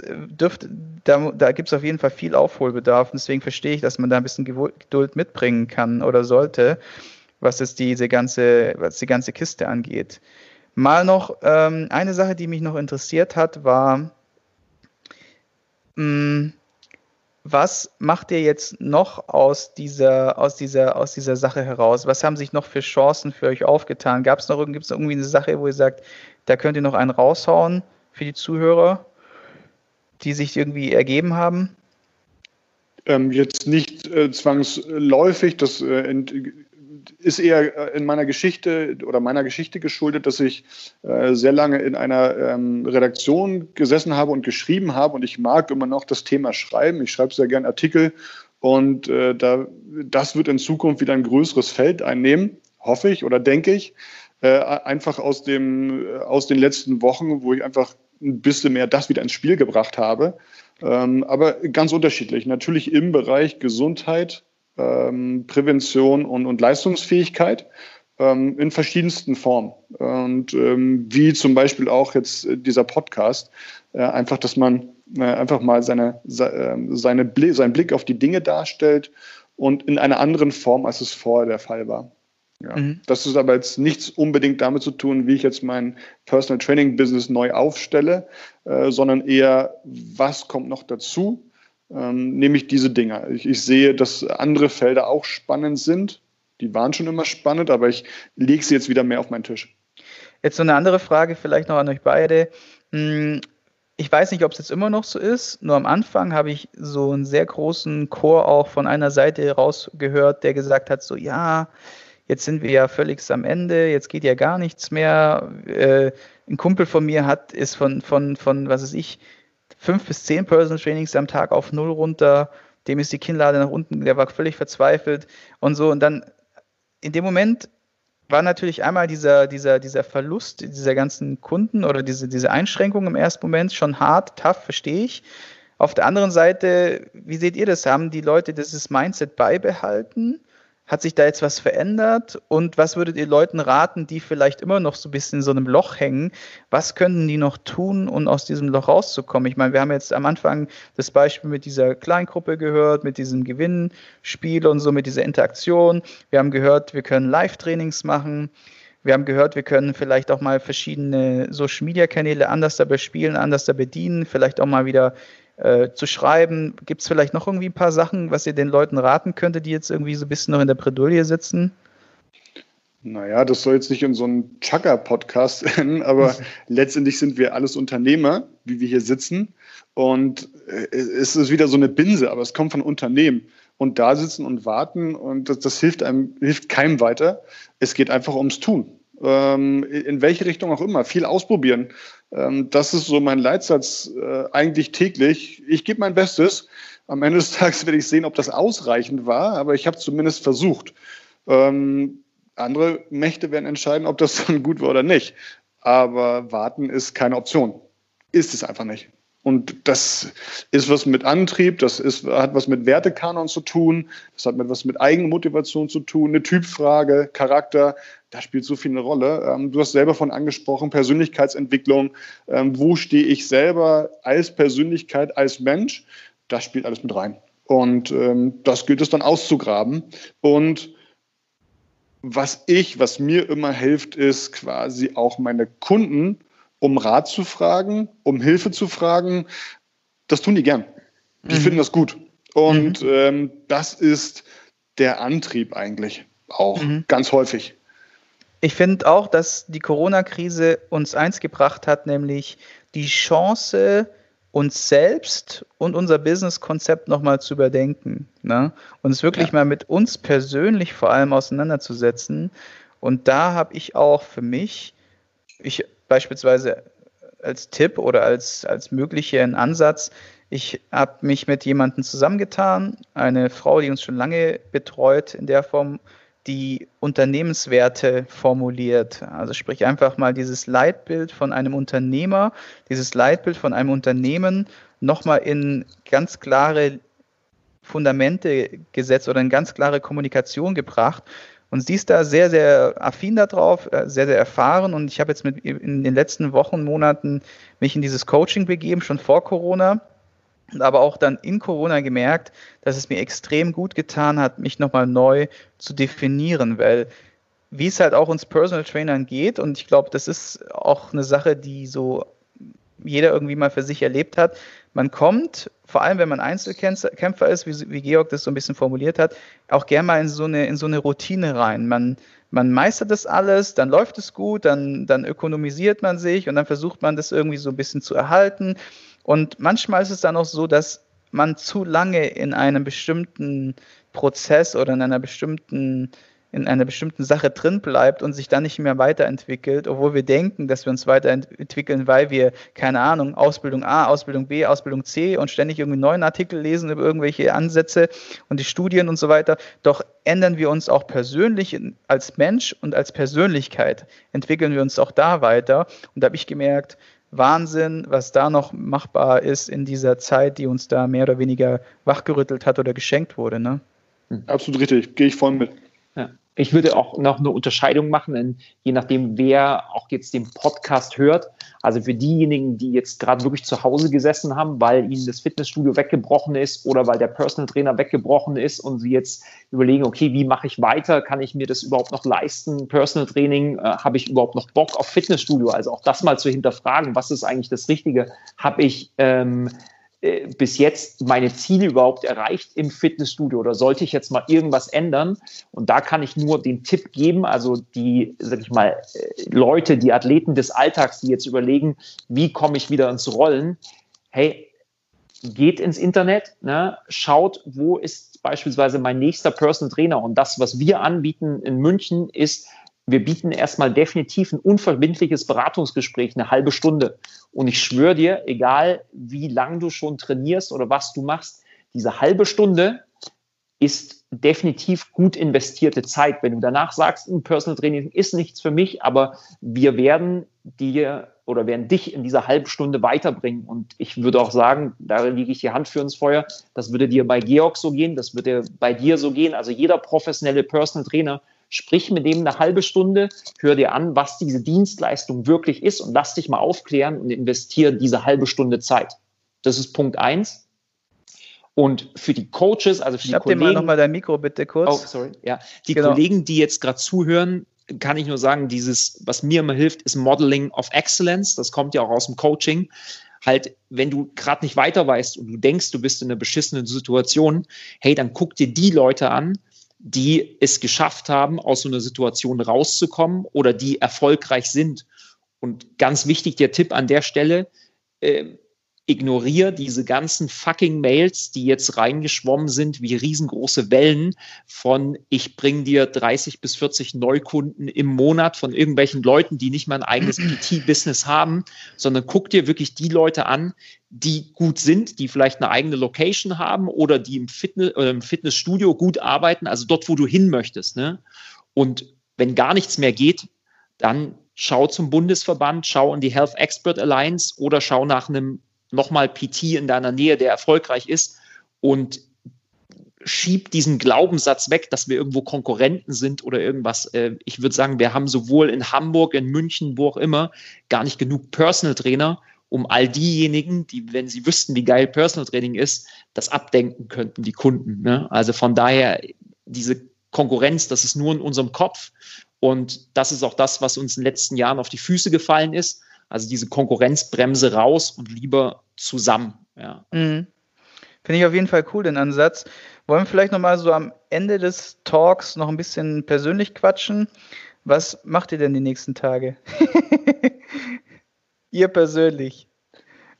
Da gibt es auf jeden Fall viel Aufholbedarf. Und deswegen verstehe ich, dass man da ein bisschen Geduld mitbringen kann oder sollte, was die ganze Kiste angeht. Mal noch eine Sache, die mich noch interessiert hat, war was macht ihr jetzt noch aus dieser Sache heraus? Was haben sich noch für Chancen für euch aufgetan? Gibt es noch irgendwie eine Sache, wo ihr sagt, da könnt ihr noch einen raushauen für die Zuhörer, die sich irgendwie ergeben haben? Jetzt nicht zwangsläufig, das ist eher in meiner Geschichte geschuldet, dass ich sehr lange in einer Redaktion gesessen habe und geschrieben habe und ich mag immer noch das Thema Schreiben. Ich schreibe sehr gerne Artikel und das wird in Zukunft wieder ein größeres Feld einnehmen, hoffe ich oder denke ich. Einfach aus den letzten Wochen, wo ich einfach ein bisschen mehr das wieder ins Spiel gebracht habe. Aber ganz unterschiedlich. Natürlich im Bereich Gesundheit, Prävention und Leistungsfähigkeit in verschiedensten Formen. Und wie zum Beispiel auch jetzt dieser Podcast, einfach, dass man einfach mal seinen Blick auf die Dinge darstellt und in einer anderen Form, als es vorher der Fall war. Ja. Das ist aber jetzt nichts unbedingt damit zu tun, wie ich jetzt mein Personal Training Business neu aufstelle, sondern eher, was kommt noch dazu? Nämlich diese Dinge. Ich sehe, dass andere Felder auch spannend sind. Die waren schon immer spannend, aber ich lege sie jetzt wieder mehr auf meinen Tisch. Jetzt so eine andere Frage vielleicht noch an euch beide. Ich weiß nicht, ob es jetzt immer noch so ist, nur am Anfang habe ich so einen sehr großen Chor auch von einer Seite rausgehört, der gesagt hat, so ja, jetzt sind wir ja völlig am Ende, jetzt geht ja gar nichts mehr. Ein Kumpel von mir ist von was weiß ich, 5 bis 10 Personal Trainings am Tag auf 0 runter, dem ist die Kinnlade nach unten, der war völlig verzweifelt und so. Und dann in dem Moment war natürlich einmal dieser Verlust dieser ganzen Kunden oder diese Einschränkung im ersten Moment schon hart, tough, verstehe ich. Auf der anderen Seite, wie seht ihr das? Haben die Leute dieses Mindset beibehalten? Hat sich da jetzt was verändert? Und was würdet ihr Leuten raten, die vielleicht immer noch so ein bisschen in so einem Loch hängen? Was könnten die noch tun, um aus diesem Loch rauszukommen? Ich meine, wir haben jetzt am Anfang das Beispiel mit dieser Kleingruppe gehört, mit diesem Gewinnspiel und so, mit dieser Interaktion. Wir haben gehört, wir können Live-Trainings machen. Wir haben gehört, wir können vielleicht auch mal verschiedene Social-Media-Kanäle anders da bespielen, anders da bedienen, vielleicht auch mal wieder zu schreiben. Gibt es vielleicht noch irgendwie ein paar Sachen, was ihr den Leuten raten könntet, die jetzt irgendwie so ein bisschen noch in der Bredouille sitzen? Naja, das soll jetzt nicht in so einen Chugga-Podcast enden, aber letztendlich sind wir alles Unternehmer, wie wir hier sitzen. Und es ist wieder so eine Binse, aber es kommt von Unternehmen. Und da sitzen und warten und das hilft keinem weiter. Es geht einfach ums Tun. In welche Richtung auch immer, viel ausprobieren. Das ist so mein Leitsatz eigentlich täglich. Ich gebe mein Bestes. Am Ende des Tages werde ich sehen, ob das ausreichend war, aber ich habe es zumindest versucht. Andere Mächte werden entscheiden, ob das dann gut war oder nicht. Aber warten ist keine Option. Ist es einfach nicht. Und das ist was mit Antrieb, hat was mit Wertekanon zu tun, das hat was mit Eigenmotivation zu tun, eine Typfrage, Charakter, da spielt so viel eine Rolle. Du hast selber von angesprochen, Persönlichkeitsentwicklung, wo stehe ich selber als Persönlichkeit, als Mensch, das spielt alles mit rein. Und das gilt es dann auszugraben. Und was mir immer hilft, ist quasi auch meine Kunden um Rat zu fragen, um Hilfe zu fragen. Das tun die gern. Die finden das gut. Und das ist der Antrieb eigentlich auch ganz häufig. Ich finde auch, dass die Corona-Krise uns eins gebracht hat, nämlich die Chance, uns selbst und unser Business-Konzept nochmal zu überdenken, ne? Und es wirklich mal mit uns persönlich vor allem auseinanderzusetzen. Und da habe ich auch für mich, ich beispielsweise als Tipp oder als möglichen Ansatz, ich habe mich mit jemandem zusammengetan, eine Frau, die uns schon lange betreut in der Form, die Unternehmenswerte formuliert. Also sprich einfach mal dieses Leitbild von einem Unternehmer, dieses Leitbild von einem Unternehmen nochmal in ganz klare Fundamente gesetzt oder in ganz klare Kommunikation gebracht. Und sie ist da sehr, sehr affin darauf, sehr, sehr erfahren. Und ich habe jetzt in den letzten Wochen, Monaten mich in dieses Coaching begeben, schon vor Corona. Aber auch dann in Corona gemerkt, dass es mir extrem gut getan hat, mich nochmal neu zu definieren, weil wie es halt auch uns Personal Trainern geht, und ich glaube, das ist auch eine Sache, die so jeder irgendwie mal für sich erlebt hat, man kommt, vor allem wenn man Einzelkämpfer ist, wie Georg das so ein bisschen formuliert hat, auch gerne mal in so eine Routine rein. Man meistert das alles, dann läuft es gut, dann ökonomisiert man sich und dann versucht man das irgendwie so ein bisschen zu erhalten. Und manchmal ist es dann auch so, dass man zu lange in einem bestimmten Prozess oder in einer bestimmten Sache drin bleibt und sich dann nicht mehr weiterentwickelt, obwohl wir denken, dass wir uns weiterentwickeln, weil wir, keine Ahnung, Ausbildung A, Ausbildung B, Ausbildung C und ständig irgendwie einen neuen Artikel lesen über irgendwelche Ansätze und die Studien und so weiter. Doch ändern wir uns auch persönlich als Mensch und als Persönlichkeit, entwickeln wir uns auch da weiter. Und da habe ich gemerkt, Wahnsinn, was da noch machbar ist in dieser Zeit, die uns da mehr oder weniger wachgerüttelt hat oder geschenkt wurde. Ne? Absolut richtig, gehe ich voll mit. Ja. Ich würde auch noch eine Unterscheidung machen, je nachdem, wer auch jetzt den Podcast hört. Also für diejenigen, die jetzt gerade wirklich zu Hause gesessen haben, weil ihnen das Fitnessstudio weggebrochen ist oder weil der Personal Trainer weggebrochen ist und sie jetzt überlegen, okay, wie mache ich weiter? Kann ich mir das überhaupt noch leisten? Personal Training, habe ich überhaupt noch Bock auf Fitnessstudio? Also auch das mal zu hinterfragen, was ist eigentlich das Richtige? Habe ich bis jetzt meine Ziele überhaupt erreicht im Fitnessstudio oder sollte ich jetzt mal irgendwas ändern? Und da kann ich nur den Tipp geben, also die, sag ich mal, Leute, die Athleten des Alltags, die jetzt überlegen, wie komme ich wieder ins Rollen? Hey, geht ins Internet, ne? Schaut, wo ist beispielsweise mein nächster Personal Trainer? Und das, was wir anbieten in München, ist, wir bieten erstmal definitiv ein unverbindliches Beratungsgespräch, eine halbe Stunde. Und ich schwöre dir, egal wie lang du schon trainierst oder was du machst, diese halbe Stunde ist definitiv gut investierte Zeit. Wenn du danach sagst, ein Personal Training ist nichts für mich, aber wir werden dich in dieser halben Stunde weiterbringen. Und ich würde auch sagen, da lege ich die Hand für ins Feuer, das würde dir bei Georg so gehen, das würde bei dir so gehen. Also jeder professionelle Personal Trainer, sprich mit dem eine halbe Stunde, hör dir an, was diese Dienstleistung wirklich ist und lass dich mal aufklären und investiere diese halbe Stunde Zeit. Das ist Punkt 1. Und für die Coaches, also für die Kollegen... Schnapp dir mal nochmal dein Mikro bitte kurz. Oh, sorry. Ja, die Kollegen, die jetzt gerade zuhören, kann ich nur sagen, was mir immer hilft, ist Modeling of Excellence. Das kommt ja auch aus dem Coaching. Halt, wenn du gerade nicht weiter weißt und du denkst, du bist in einer beschissenen Situation, hey, dann guck dir die Leute an, die es geschafft haben, aus so einer Situation rauszukommen oder die erfolgreich sind. Und ganz wichtig, der Tipp an der Stelle, ignoriere diese ganzen fucking Mails, die jetzt reingeschwommen sind wie riesengroße Wellen von ich bringe dir 30 bis 40 Neukunden im Monat von irgendwelchen Leuten, die nicht mal ein eigenes PT-Business haben, sondern guck dir wirklich die Leute an, die gut sind, die vielleicht eine eigene Location haben oder die im Fitnessstudio gut arbeiten, also dort, wo du hin möchtest. Ne? Und wenn gar nichts mehr geht, dann schau zum Bundesverband, schau in die Health Expert Alliance oder schau nach einem nochmal PT in deiner Nähe, der erfolgreich ist und schieb diesen Glaubenssatz weg, dass wir irgendwo Konkurrenten sind oder irgendwas. Ich würde sagen, wir haben sowohl in Hamburg, in München, wo auch immer, gar nicht genug Personal Trainer, um all diejenigen, die, wenn sie wüssten, wie geil Personal Training ist, das abdenken könnten, die Kunden. Ne? Also von daher, diese Konkurrenz, das ist nur in unserem Kopf und das ist auch das, was uns in den letzten Jahren auf die Füße gefallen ist. Also diese Konkurrenzbremse raus und lieber zusammen. Ja. Mhm. Finde ich auf jeden Fall cool, den Ansatz. Wollen wir vielleicht nochmal so am Ende des Talks noch ein bisschen persönlich quatschen? Was macht ihr denn die nächsten Tage? Ihr persönlich.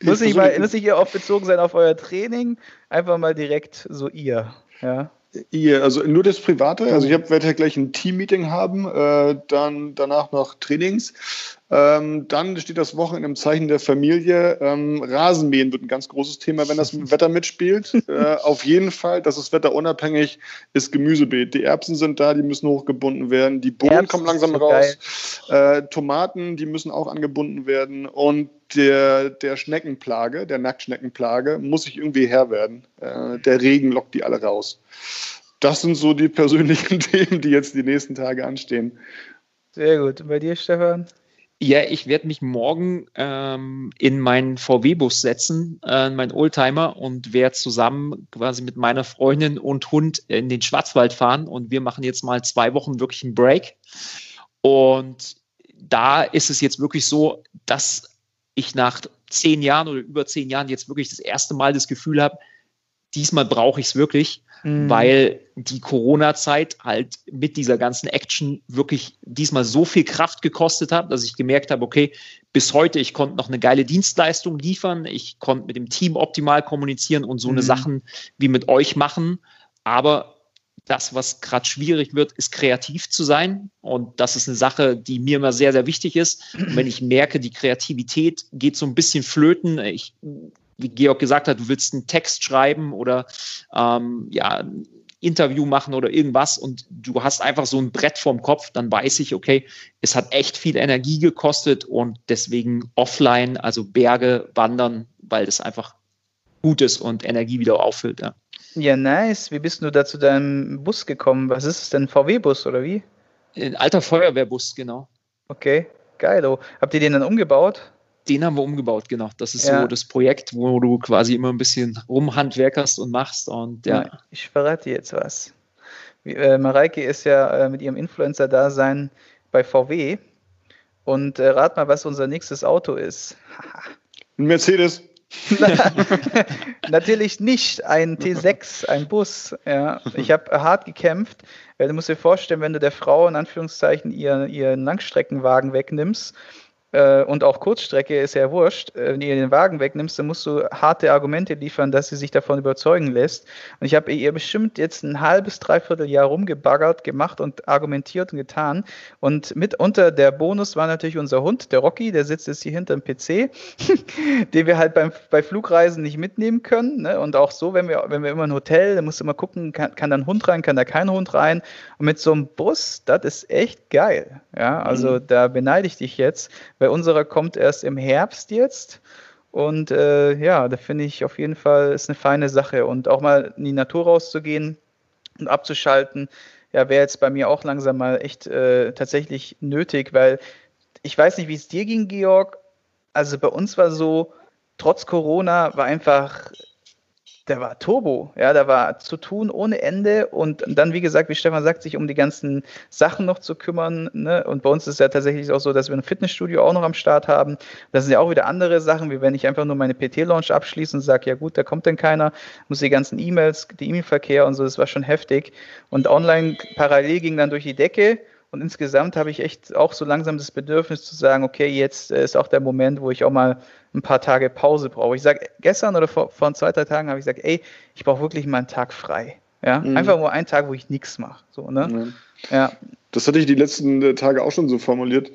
Muss nicht hier oft bezogen sein auf euer Training, einfach mal direkt so ihr, ja. Also nur das Private, also ich werde ja gleich ein Team-Meeting haben, dann danach noch Trainings. Dann steht das Wochenende im Zeichen der Familie. Rasenmähen wird ein ganz großes Thema, wenn das Wetter mitspielt. Auf jeden Fall, das ist wetterunabhängig, ist Gemüsebeet. Die Erbsen sind da, die müssen hochgebunden werden. Die Bohnen kommen langsam raus. Tomaten, die müssen auch angebunden werden. Und der Schneckenplage, der Nacktschneckenplage, muss ich irgendwie Herr werden. Der Regen lockt die alle raus. Das sind so die persönlichen Themen, die jetzt die nächsten Tage anstehen. Sehr gut. Und bei dir, Stefan? Ja, ich werde mich morgen in meinen VW-Bus setzen, meinen Oldtimer, und werde zusammen quasi mit meiner Freundin und Hund in den Schwarzwald fahren. Und wir machen jetzt mal 2 Wochen wirklich einen Break. Und da ist es jetzt wirklich so, dass ich nach 10 Jahren oder über 10 Jahren jetzt wirklich das erste Mal das Gefühl habe, diesmal brauche ich es wirklich, weil die Corona-Zeit halt mit dieser ganzen Action wirklich diesmal so viel Kraft gekostet hat, dass ich gemerkt habe, okay, bis heute, ich konnte noch eine geile Dienstleistung liefern, ich konnte mit dem Team optimal kommunizieren und so eine Sachen wie mit euch machen, aber das, was gerade schwierig wird, ist kreativ zu sein, und das ist eine Sache, die mir immer sehr, sehr wichtig ist. Und wenn ich merke, die Kreativität geht so ein bisschen flöten, wie Georg gesagt hat, du willst einen Text schreiben oder ein Interview machen oder irgendwas und du hast einfach so ein Brett vorm Kopf, dann weiß ich, okay, es hat echt viel Energie gekostet und deswegen offline, also Berge, Wandern, weil das einfach gut ist und Energie wieder auffüllt. Ja. Ja, nice. Wie bist du da zu deinem Bus gekommen? Was ist es denn? VW-Bus oder wie? Ein alter Feuerwehrbus, genau. Okay, geil. Oh. Habt ihr den dann umgebaut? Den haben wir umgebaut, genau. Das ist so das Projekt, wo du quasi immer ein bisschen rumhandwerkerst und machst. Und ja. Ich verrate dir jetzt was. Mareike ist ja mit ihrem Influencer-Dasein bei VW. Und rat mal, was unser nächstes Auto ist. Ein Mercedes. Natürlich nicht ein T6, ein Bus. Ja. Ich habe hart gekämpft, weil du musst dir vorstellen, wenn du der Frau in Anführungszeichen ihren Langstreckenwagen wegnimmst, und auch Kurzstrecke ist ja wurscht, wenn ihr den Wagen wegnimmst, dann musst du harte Argumente liefern, dass sie sich davon überzeugen lässt. Und ich habe ihr bestimmt jetzt ein halbes, dreiviertel Jahr rumgebaggert, gemacht und argumentiert und getan. Und mitunter der Bonus war natürlich unser Hund, der Rocky, der sitzt jetzt hier hinter dem PC, den wir halt bei Flugreisen nicht mitnehmen können. Ne? Und auch so, wenn wir immer ein Hotel, dann musst du immer gucken, kann da ein Hund rein, kann da kein Hund rein. Und mit so einem Bus, das ist echt geil. Ja, also da beneide ich dich jetzt. Bei unserer kommt erst im Herbst jetzt und da finde ich auf jeden Fall, ist eine feine Sache und auch mal in die Natur rauszugehen und abzuschalten, ja, wäre jetzt bei mir auch langsam mal echt tatsächlich nötig, weil ich weiß nicht, wie es dir ging, Georg, also bei uns war so, trotz Corona war einfach, da war Turbo, ja, da war zu tun ohne Ende und dann, wie gesagt, wie Stefan sagt, sich um die ganzen Sachen noch zu kümmern, ne? Und bei uns ist es ja tatsächlich auch so, dass wir ein Fitnessstudio auch noch am Start haben. Das sind ja auch wieder andere Sachen, wie wenn ich einfach nur meine PT-Launch abschließe und sage, ja gut, da kommt denn keiner, muss die ganzen E-Mails, die E-Mail-Verkehr und so, das war schon heftig. Und online parallel ging dann durch die Decke. Und insgesamt habe ich echt auch so langsam das Bedürfnis zu sagen, okay, jetzt ist auch der Moment, wo ich auch mal ein paar Tage Pause brauche. Ich sage, gestern oder vor 2-3 Tagen habe ich gesagt, ey, ich brauche wirklich mal einen Tag frei. Ja? Einfach nur einen Tag, wo ich nichts mache. So, ne? Ja. Das hatte ich die letzten Tage auch schon so formuliert,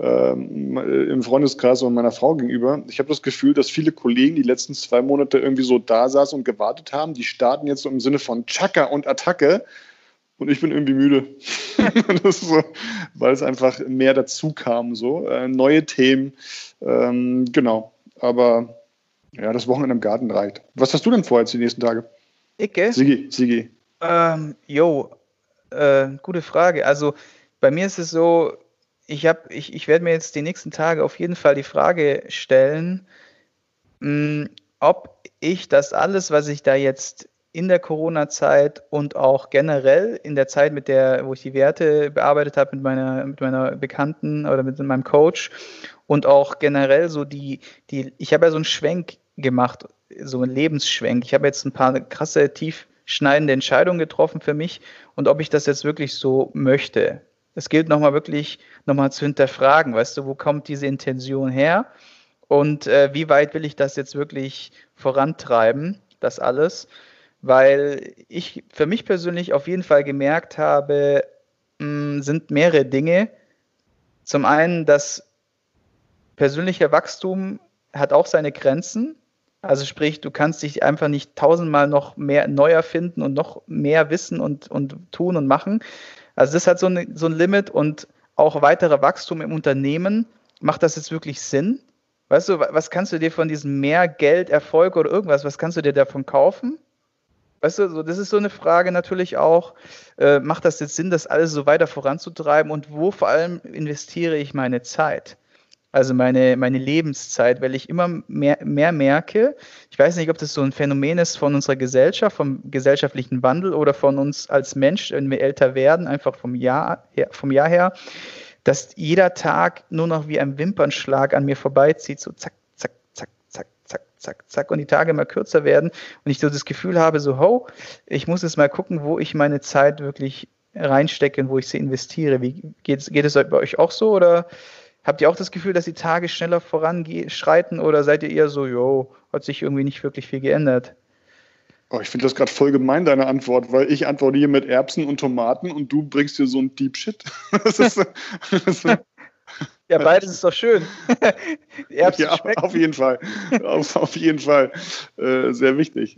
im Freundeskreis und meiner Frau gegenüber. Ich habe das Gefühl, dass viele Kollegen die letzten 2 Monate irgendwie so da saßen und gewartet haben. Die starten jetzt so im Sinne von Chaka und Attacke. Und ich bin irgendwie müde. Das ist so, weil es einfach mehr dazu kam, so. Neue Themen, genau. Aber ja, das Wochenende im Garten reicht. Was hast du denn vor jetzt die nächsten Tage? Icke? Sigi. Gute Frage. Also bei mir ist es so, ich werde mir jetzt die nächsten Tage auf jeden Fall die Frage stellen, ob ich das alles, was ich da jetzt in der Corona-Zeit und auch generell in der Zeit, wo ich die Werte bearbeitet habe mit meiner Bekannten oder mit meinem Coach und auch generell so ich habe ja so einen Schwenk gemacht, so einen Lebensschwenk. Ich habe jetzt ein paar krasse, tiefschneidende Entscheidungen getroffen für mich und ob ich das jetzt wirklich so möchte. Es gilt wirklich nochmal zu hinterfragen, weißt du, wo kommt diese Intention her? und wie weit will ich das jetzt wirklich vorantreiben, das alles, weil ich für mich persönlich auf jeden Fall gemerkt habe, sind mehrere Dinge. Zum einen, das persönliche Wachstum hat auch seine Grenzen. Also sprich, du kannst dich einfach nicht tausendmal noch mehr neu erfinden und noch mehr wissen und tun und machen. Also das hat so ein Limit, und auch weiterer Wachstum im Unternehmen. Macht das jetzt wirklich Sinn? Weißt du, was kannst du dir von diesem mehr Geld, Erfolg oder irgendwas, was kannst du dir davon kaufen? Weißt du, das ist so eine Frage natürlich auch, macht das jetzt Sinn, das alles so weiter voranzutreiben, und wo vor allem investiere ich meine Zeit? Also meine Lebenszeit, weil ich immer mehr merke, ich weiß nicht, ob das so ein Phänomen ist von unserer Gesellschaft, vom gesellschaftlichen Wandel oder von uns als Mensch, wenn wir älter werden, einfach vom Jahr her, dass jeder Tag nur noch wie ein Wimpernschlag an mir vorbeizieht, so zack, zack, zack, zack, zack, zack, zack, und die Tage immer kürzer werden und ich so das Gefühl habe, so, ich muss jetzt mal gucken, wo ich meine Zeit wirklich reinstecke und wo ich sie investiere. Wie geht es bei euch auch so, oder habt ihr auch das Gefühl, dass die Tage schneller voranschreiten, oder seid ihr eher so, hat sich irgendwie nicht wirklich viel geändert? Oh, ich finde das gerade voll gemein, deine Antwort, weil ich antworte hier mit Erbsen und Tomaten und du bringst dir so einen Deep Shit. Ja, beides ist doch schön. Ja, auf jeden Fall. Auf jeden Fall. Sehr wichtig.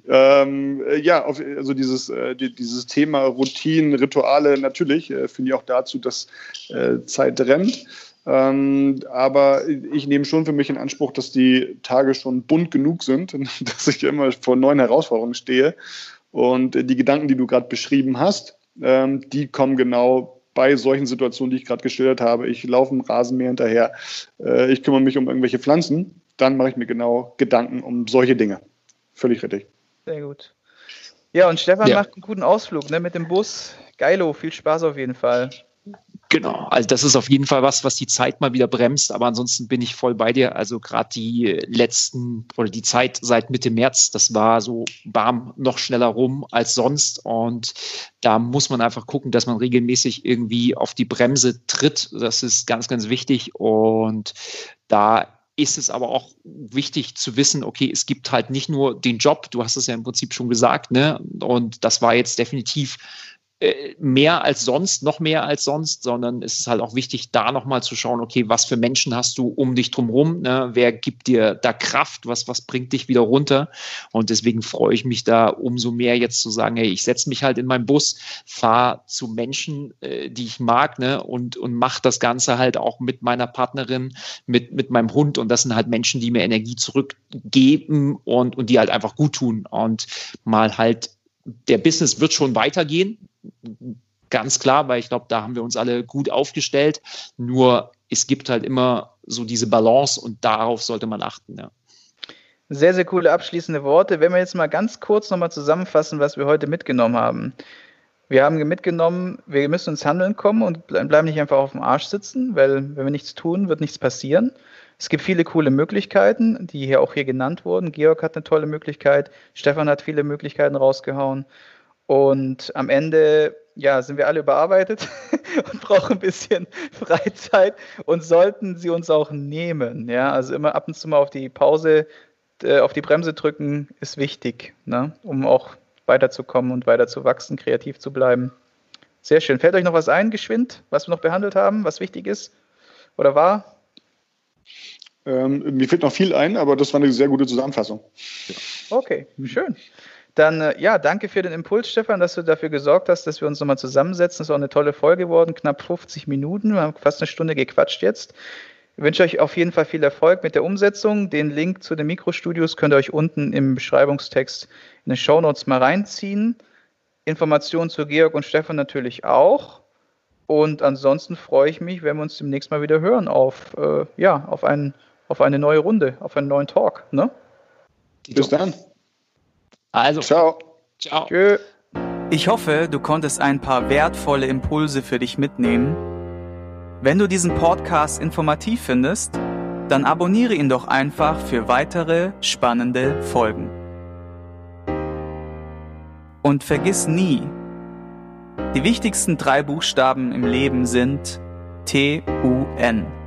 Also dieses Thema Routinen, Rituale, natürlich finde ich auch dazu, dass Zeit rennt. Aber ich nehme schon für mich in Anspruch, dass die Tage schon bunt genug sind, dass ich immer vor neuen Herausforderungen stehe. Und die Gedanken, die du gerade beschrieben hast, die kommen genau bei solchen Situationen, die ich gerade geschildert habe. Ich laufe im Rasenmäher hinterher, ich kümmere mich um irgendwelche Pflanzen, dann mache ich mir genau Gedanken um solche Dinge. Völlig richtig. Sehr gut. Ja, und Stefan macht einen guten Ausflug, ne, mit dem Bus. Geilo, viel Spaß auf jeden Fall. Genau, also das ist auf jeden Fall was die Zeit mal wieder bremst, aber ansonsten bin ich voll bei dir. Also gerade die Zeit seit Mitte März, das war so bam, noch schneller rum als sonst, und da muss man einfach gucken, dass man regelmäßig irgendwie auf die Bremse tritt. Das ist ganz, ganz wichtig, und da ist es aber auch wichtig zu wissen, okay, es gibt halt nicht nur den Job, du hast es ja im Prinzip schon gesagt, ne? Und das war jetzt definitiv mehr als sonst, noch mehr als sonst, sondern es ist halt auch wichtig, da nochmal zu schauen, okay, was für Menschen hast du um dich drumherum, ne? Wer gibt dir da Kraft, was bringt dich wieder runter, und deswegen freue ich mich da umso mehr jetzt zu sagen, hey, ich setze mich halt in meinen Bus, fahre zu Menschen, die ich mag, ne? und mache das Ganze halt auch mit meiner Partnerin, mit meinem Hund, und das sind halt Menschen, die mir Energie zurückgeben und die halt einfach gut tun, und mal halt, der Business wird schon weitergehen, ganz klar, weil ich glaube, da haben wir uns alle gut aufgestellt. Nur es gibt halt immer so diese Balance, und darauf sollte man achten. Ja. Sehr, sehr coole abschließende Worte. Wenn wir jetzt mal ganz kurz nochmal zusammenfassen, was wir heute mitgenommen haben. Wir haben mitgenommen, wir müssen ins Handeln kommen und bleiben nicht einfach auf dem Arsch sitzen, weil wenn wir nichts tun, wird nichts passieren. Es gibt viele coole Möglichkeiten, die hier auch genannt wurden. Georg hat eine tolle Möglichkeit, Stefan hat viele Möglichkeiten rausgehauen. Und am Ende, sind wir alle überarbeitet und brauchen ein bisschen Freizeit und sollten sie uns auch nehmen. Ja, also immer ab und zu mal auf die Bremse drücken ist wichtig, ne? Um auch weiterzukommen und weiter zu wachsen, kreativ zu bleiben. Sehr schön. Fällt euch noch was ein, geschwind, was wir noch behandelt haben, was wichtig ist oder war? Mir fällt noch viel ein, aber das war eine sehr gute Zusammenfassung. Okay, schön. Dann, danke für den Impuls, Stefan, dass du dafür gesorgt hast, dass wir uns nochmal zusammensetzen. Das ist auch eine tolle Folge geworden, knapp 50 Minuten. Wir haben fast eine Stunde gequatscht jetzt. Ich wünsche euch auf jeden Fall viel Erfolg mit der Umsetzung. Den Link zu den Mikrostudios könnt ihr euch unten im Beschreibungstext in den Shownotes mal reinziehen. Informationen zu Georg und Stefan natürlich auch. Und ansonsten freue ich mich, wenn wir uns demnächst mal wieder hören auf eine neue Runde, auf einen neuen Talk. Ne? Bis dann. Also, ciao. Tschö. Ich hoffe, du konntest ein paar wertvolle Impulse für dich mitnehmen. Wenn du diesen Podcast informativ findest, dann abonniere ihn doch einfach für weitere spannende Folgen. Und vergiss nie, die wichtigsten 3 Buchstaben im Leben sind TUN.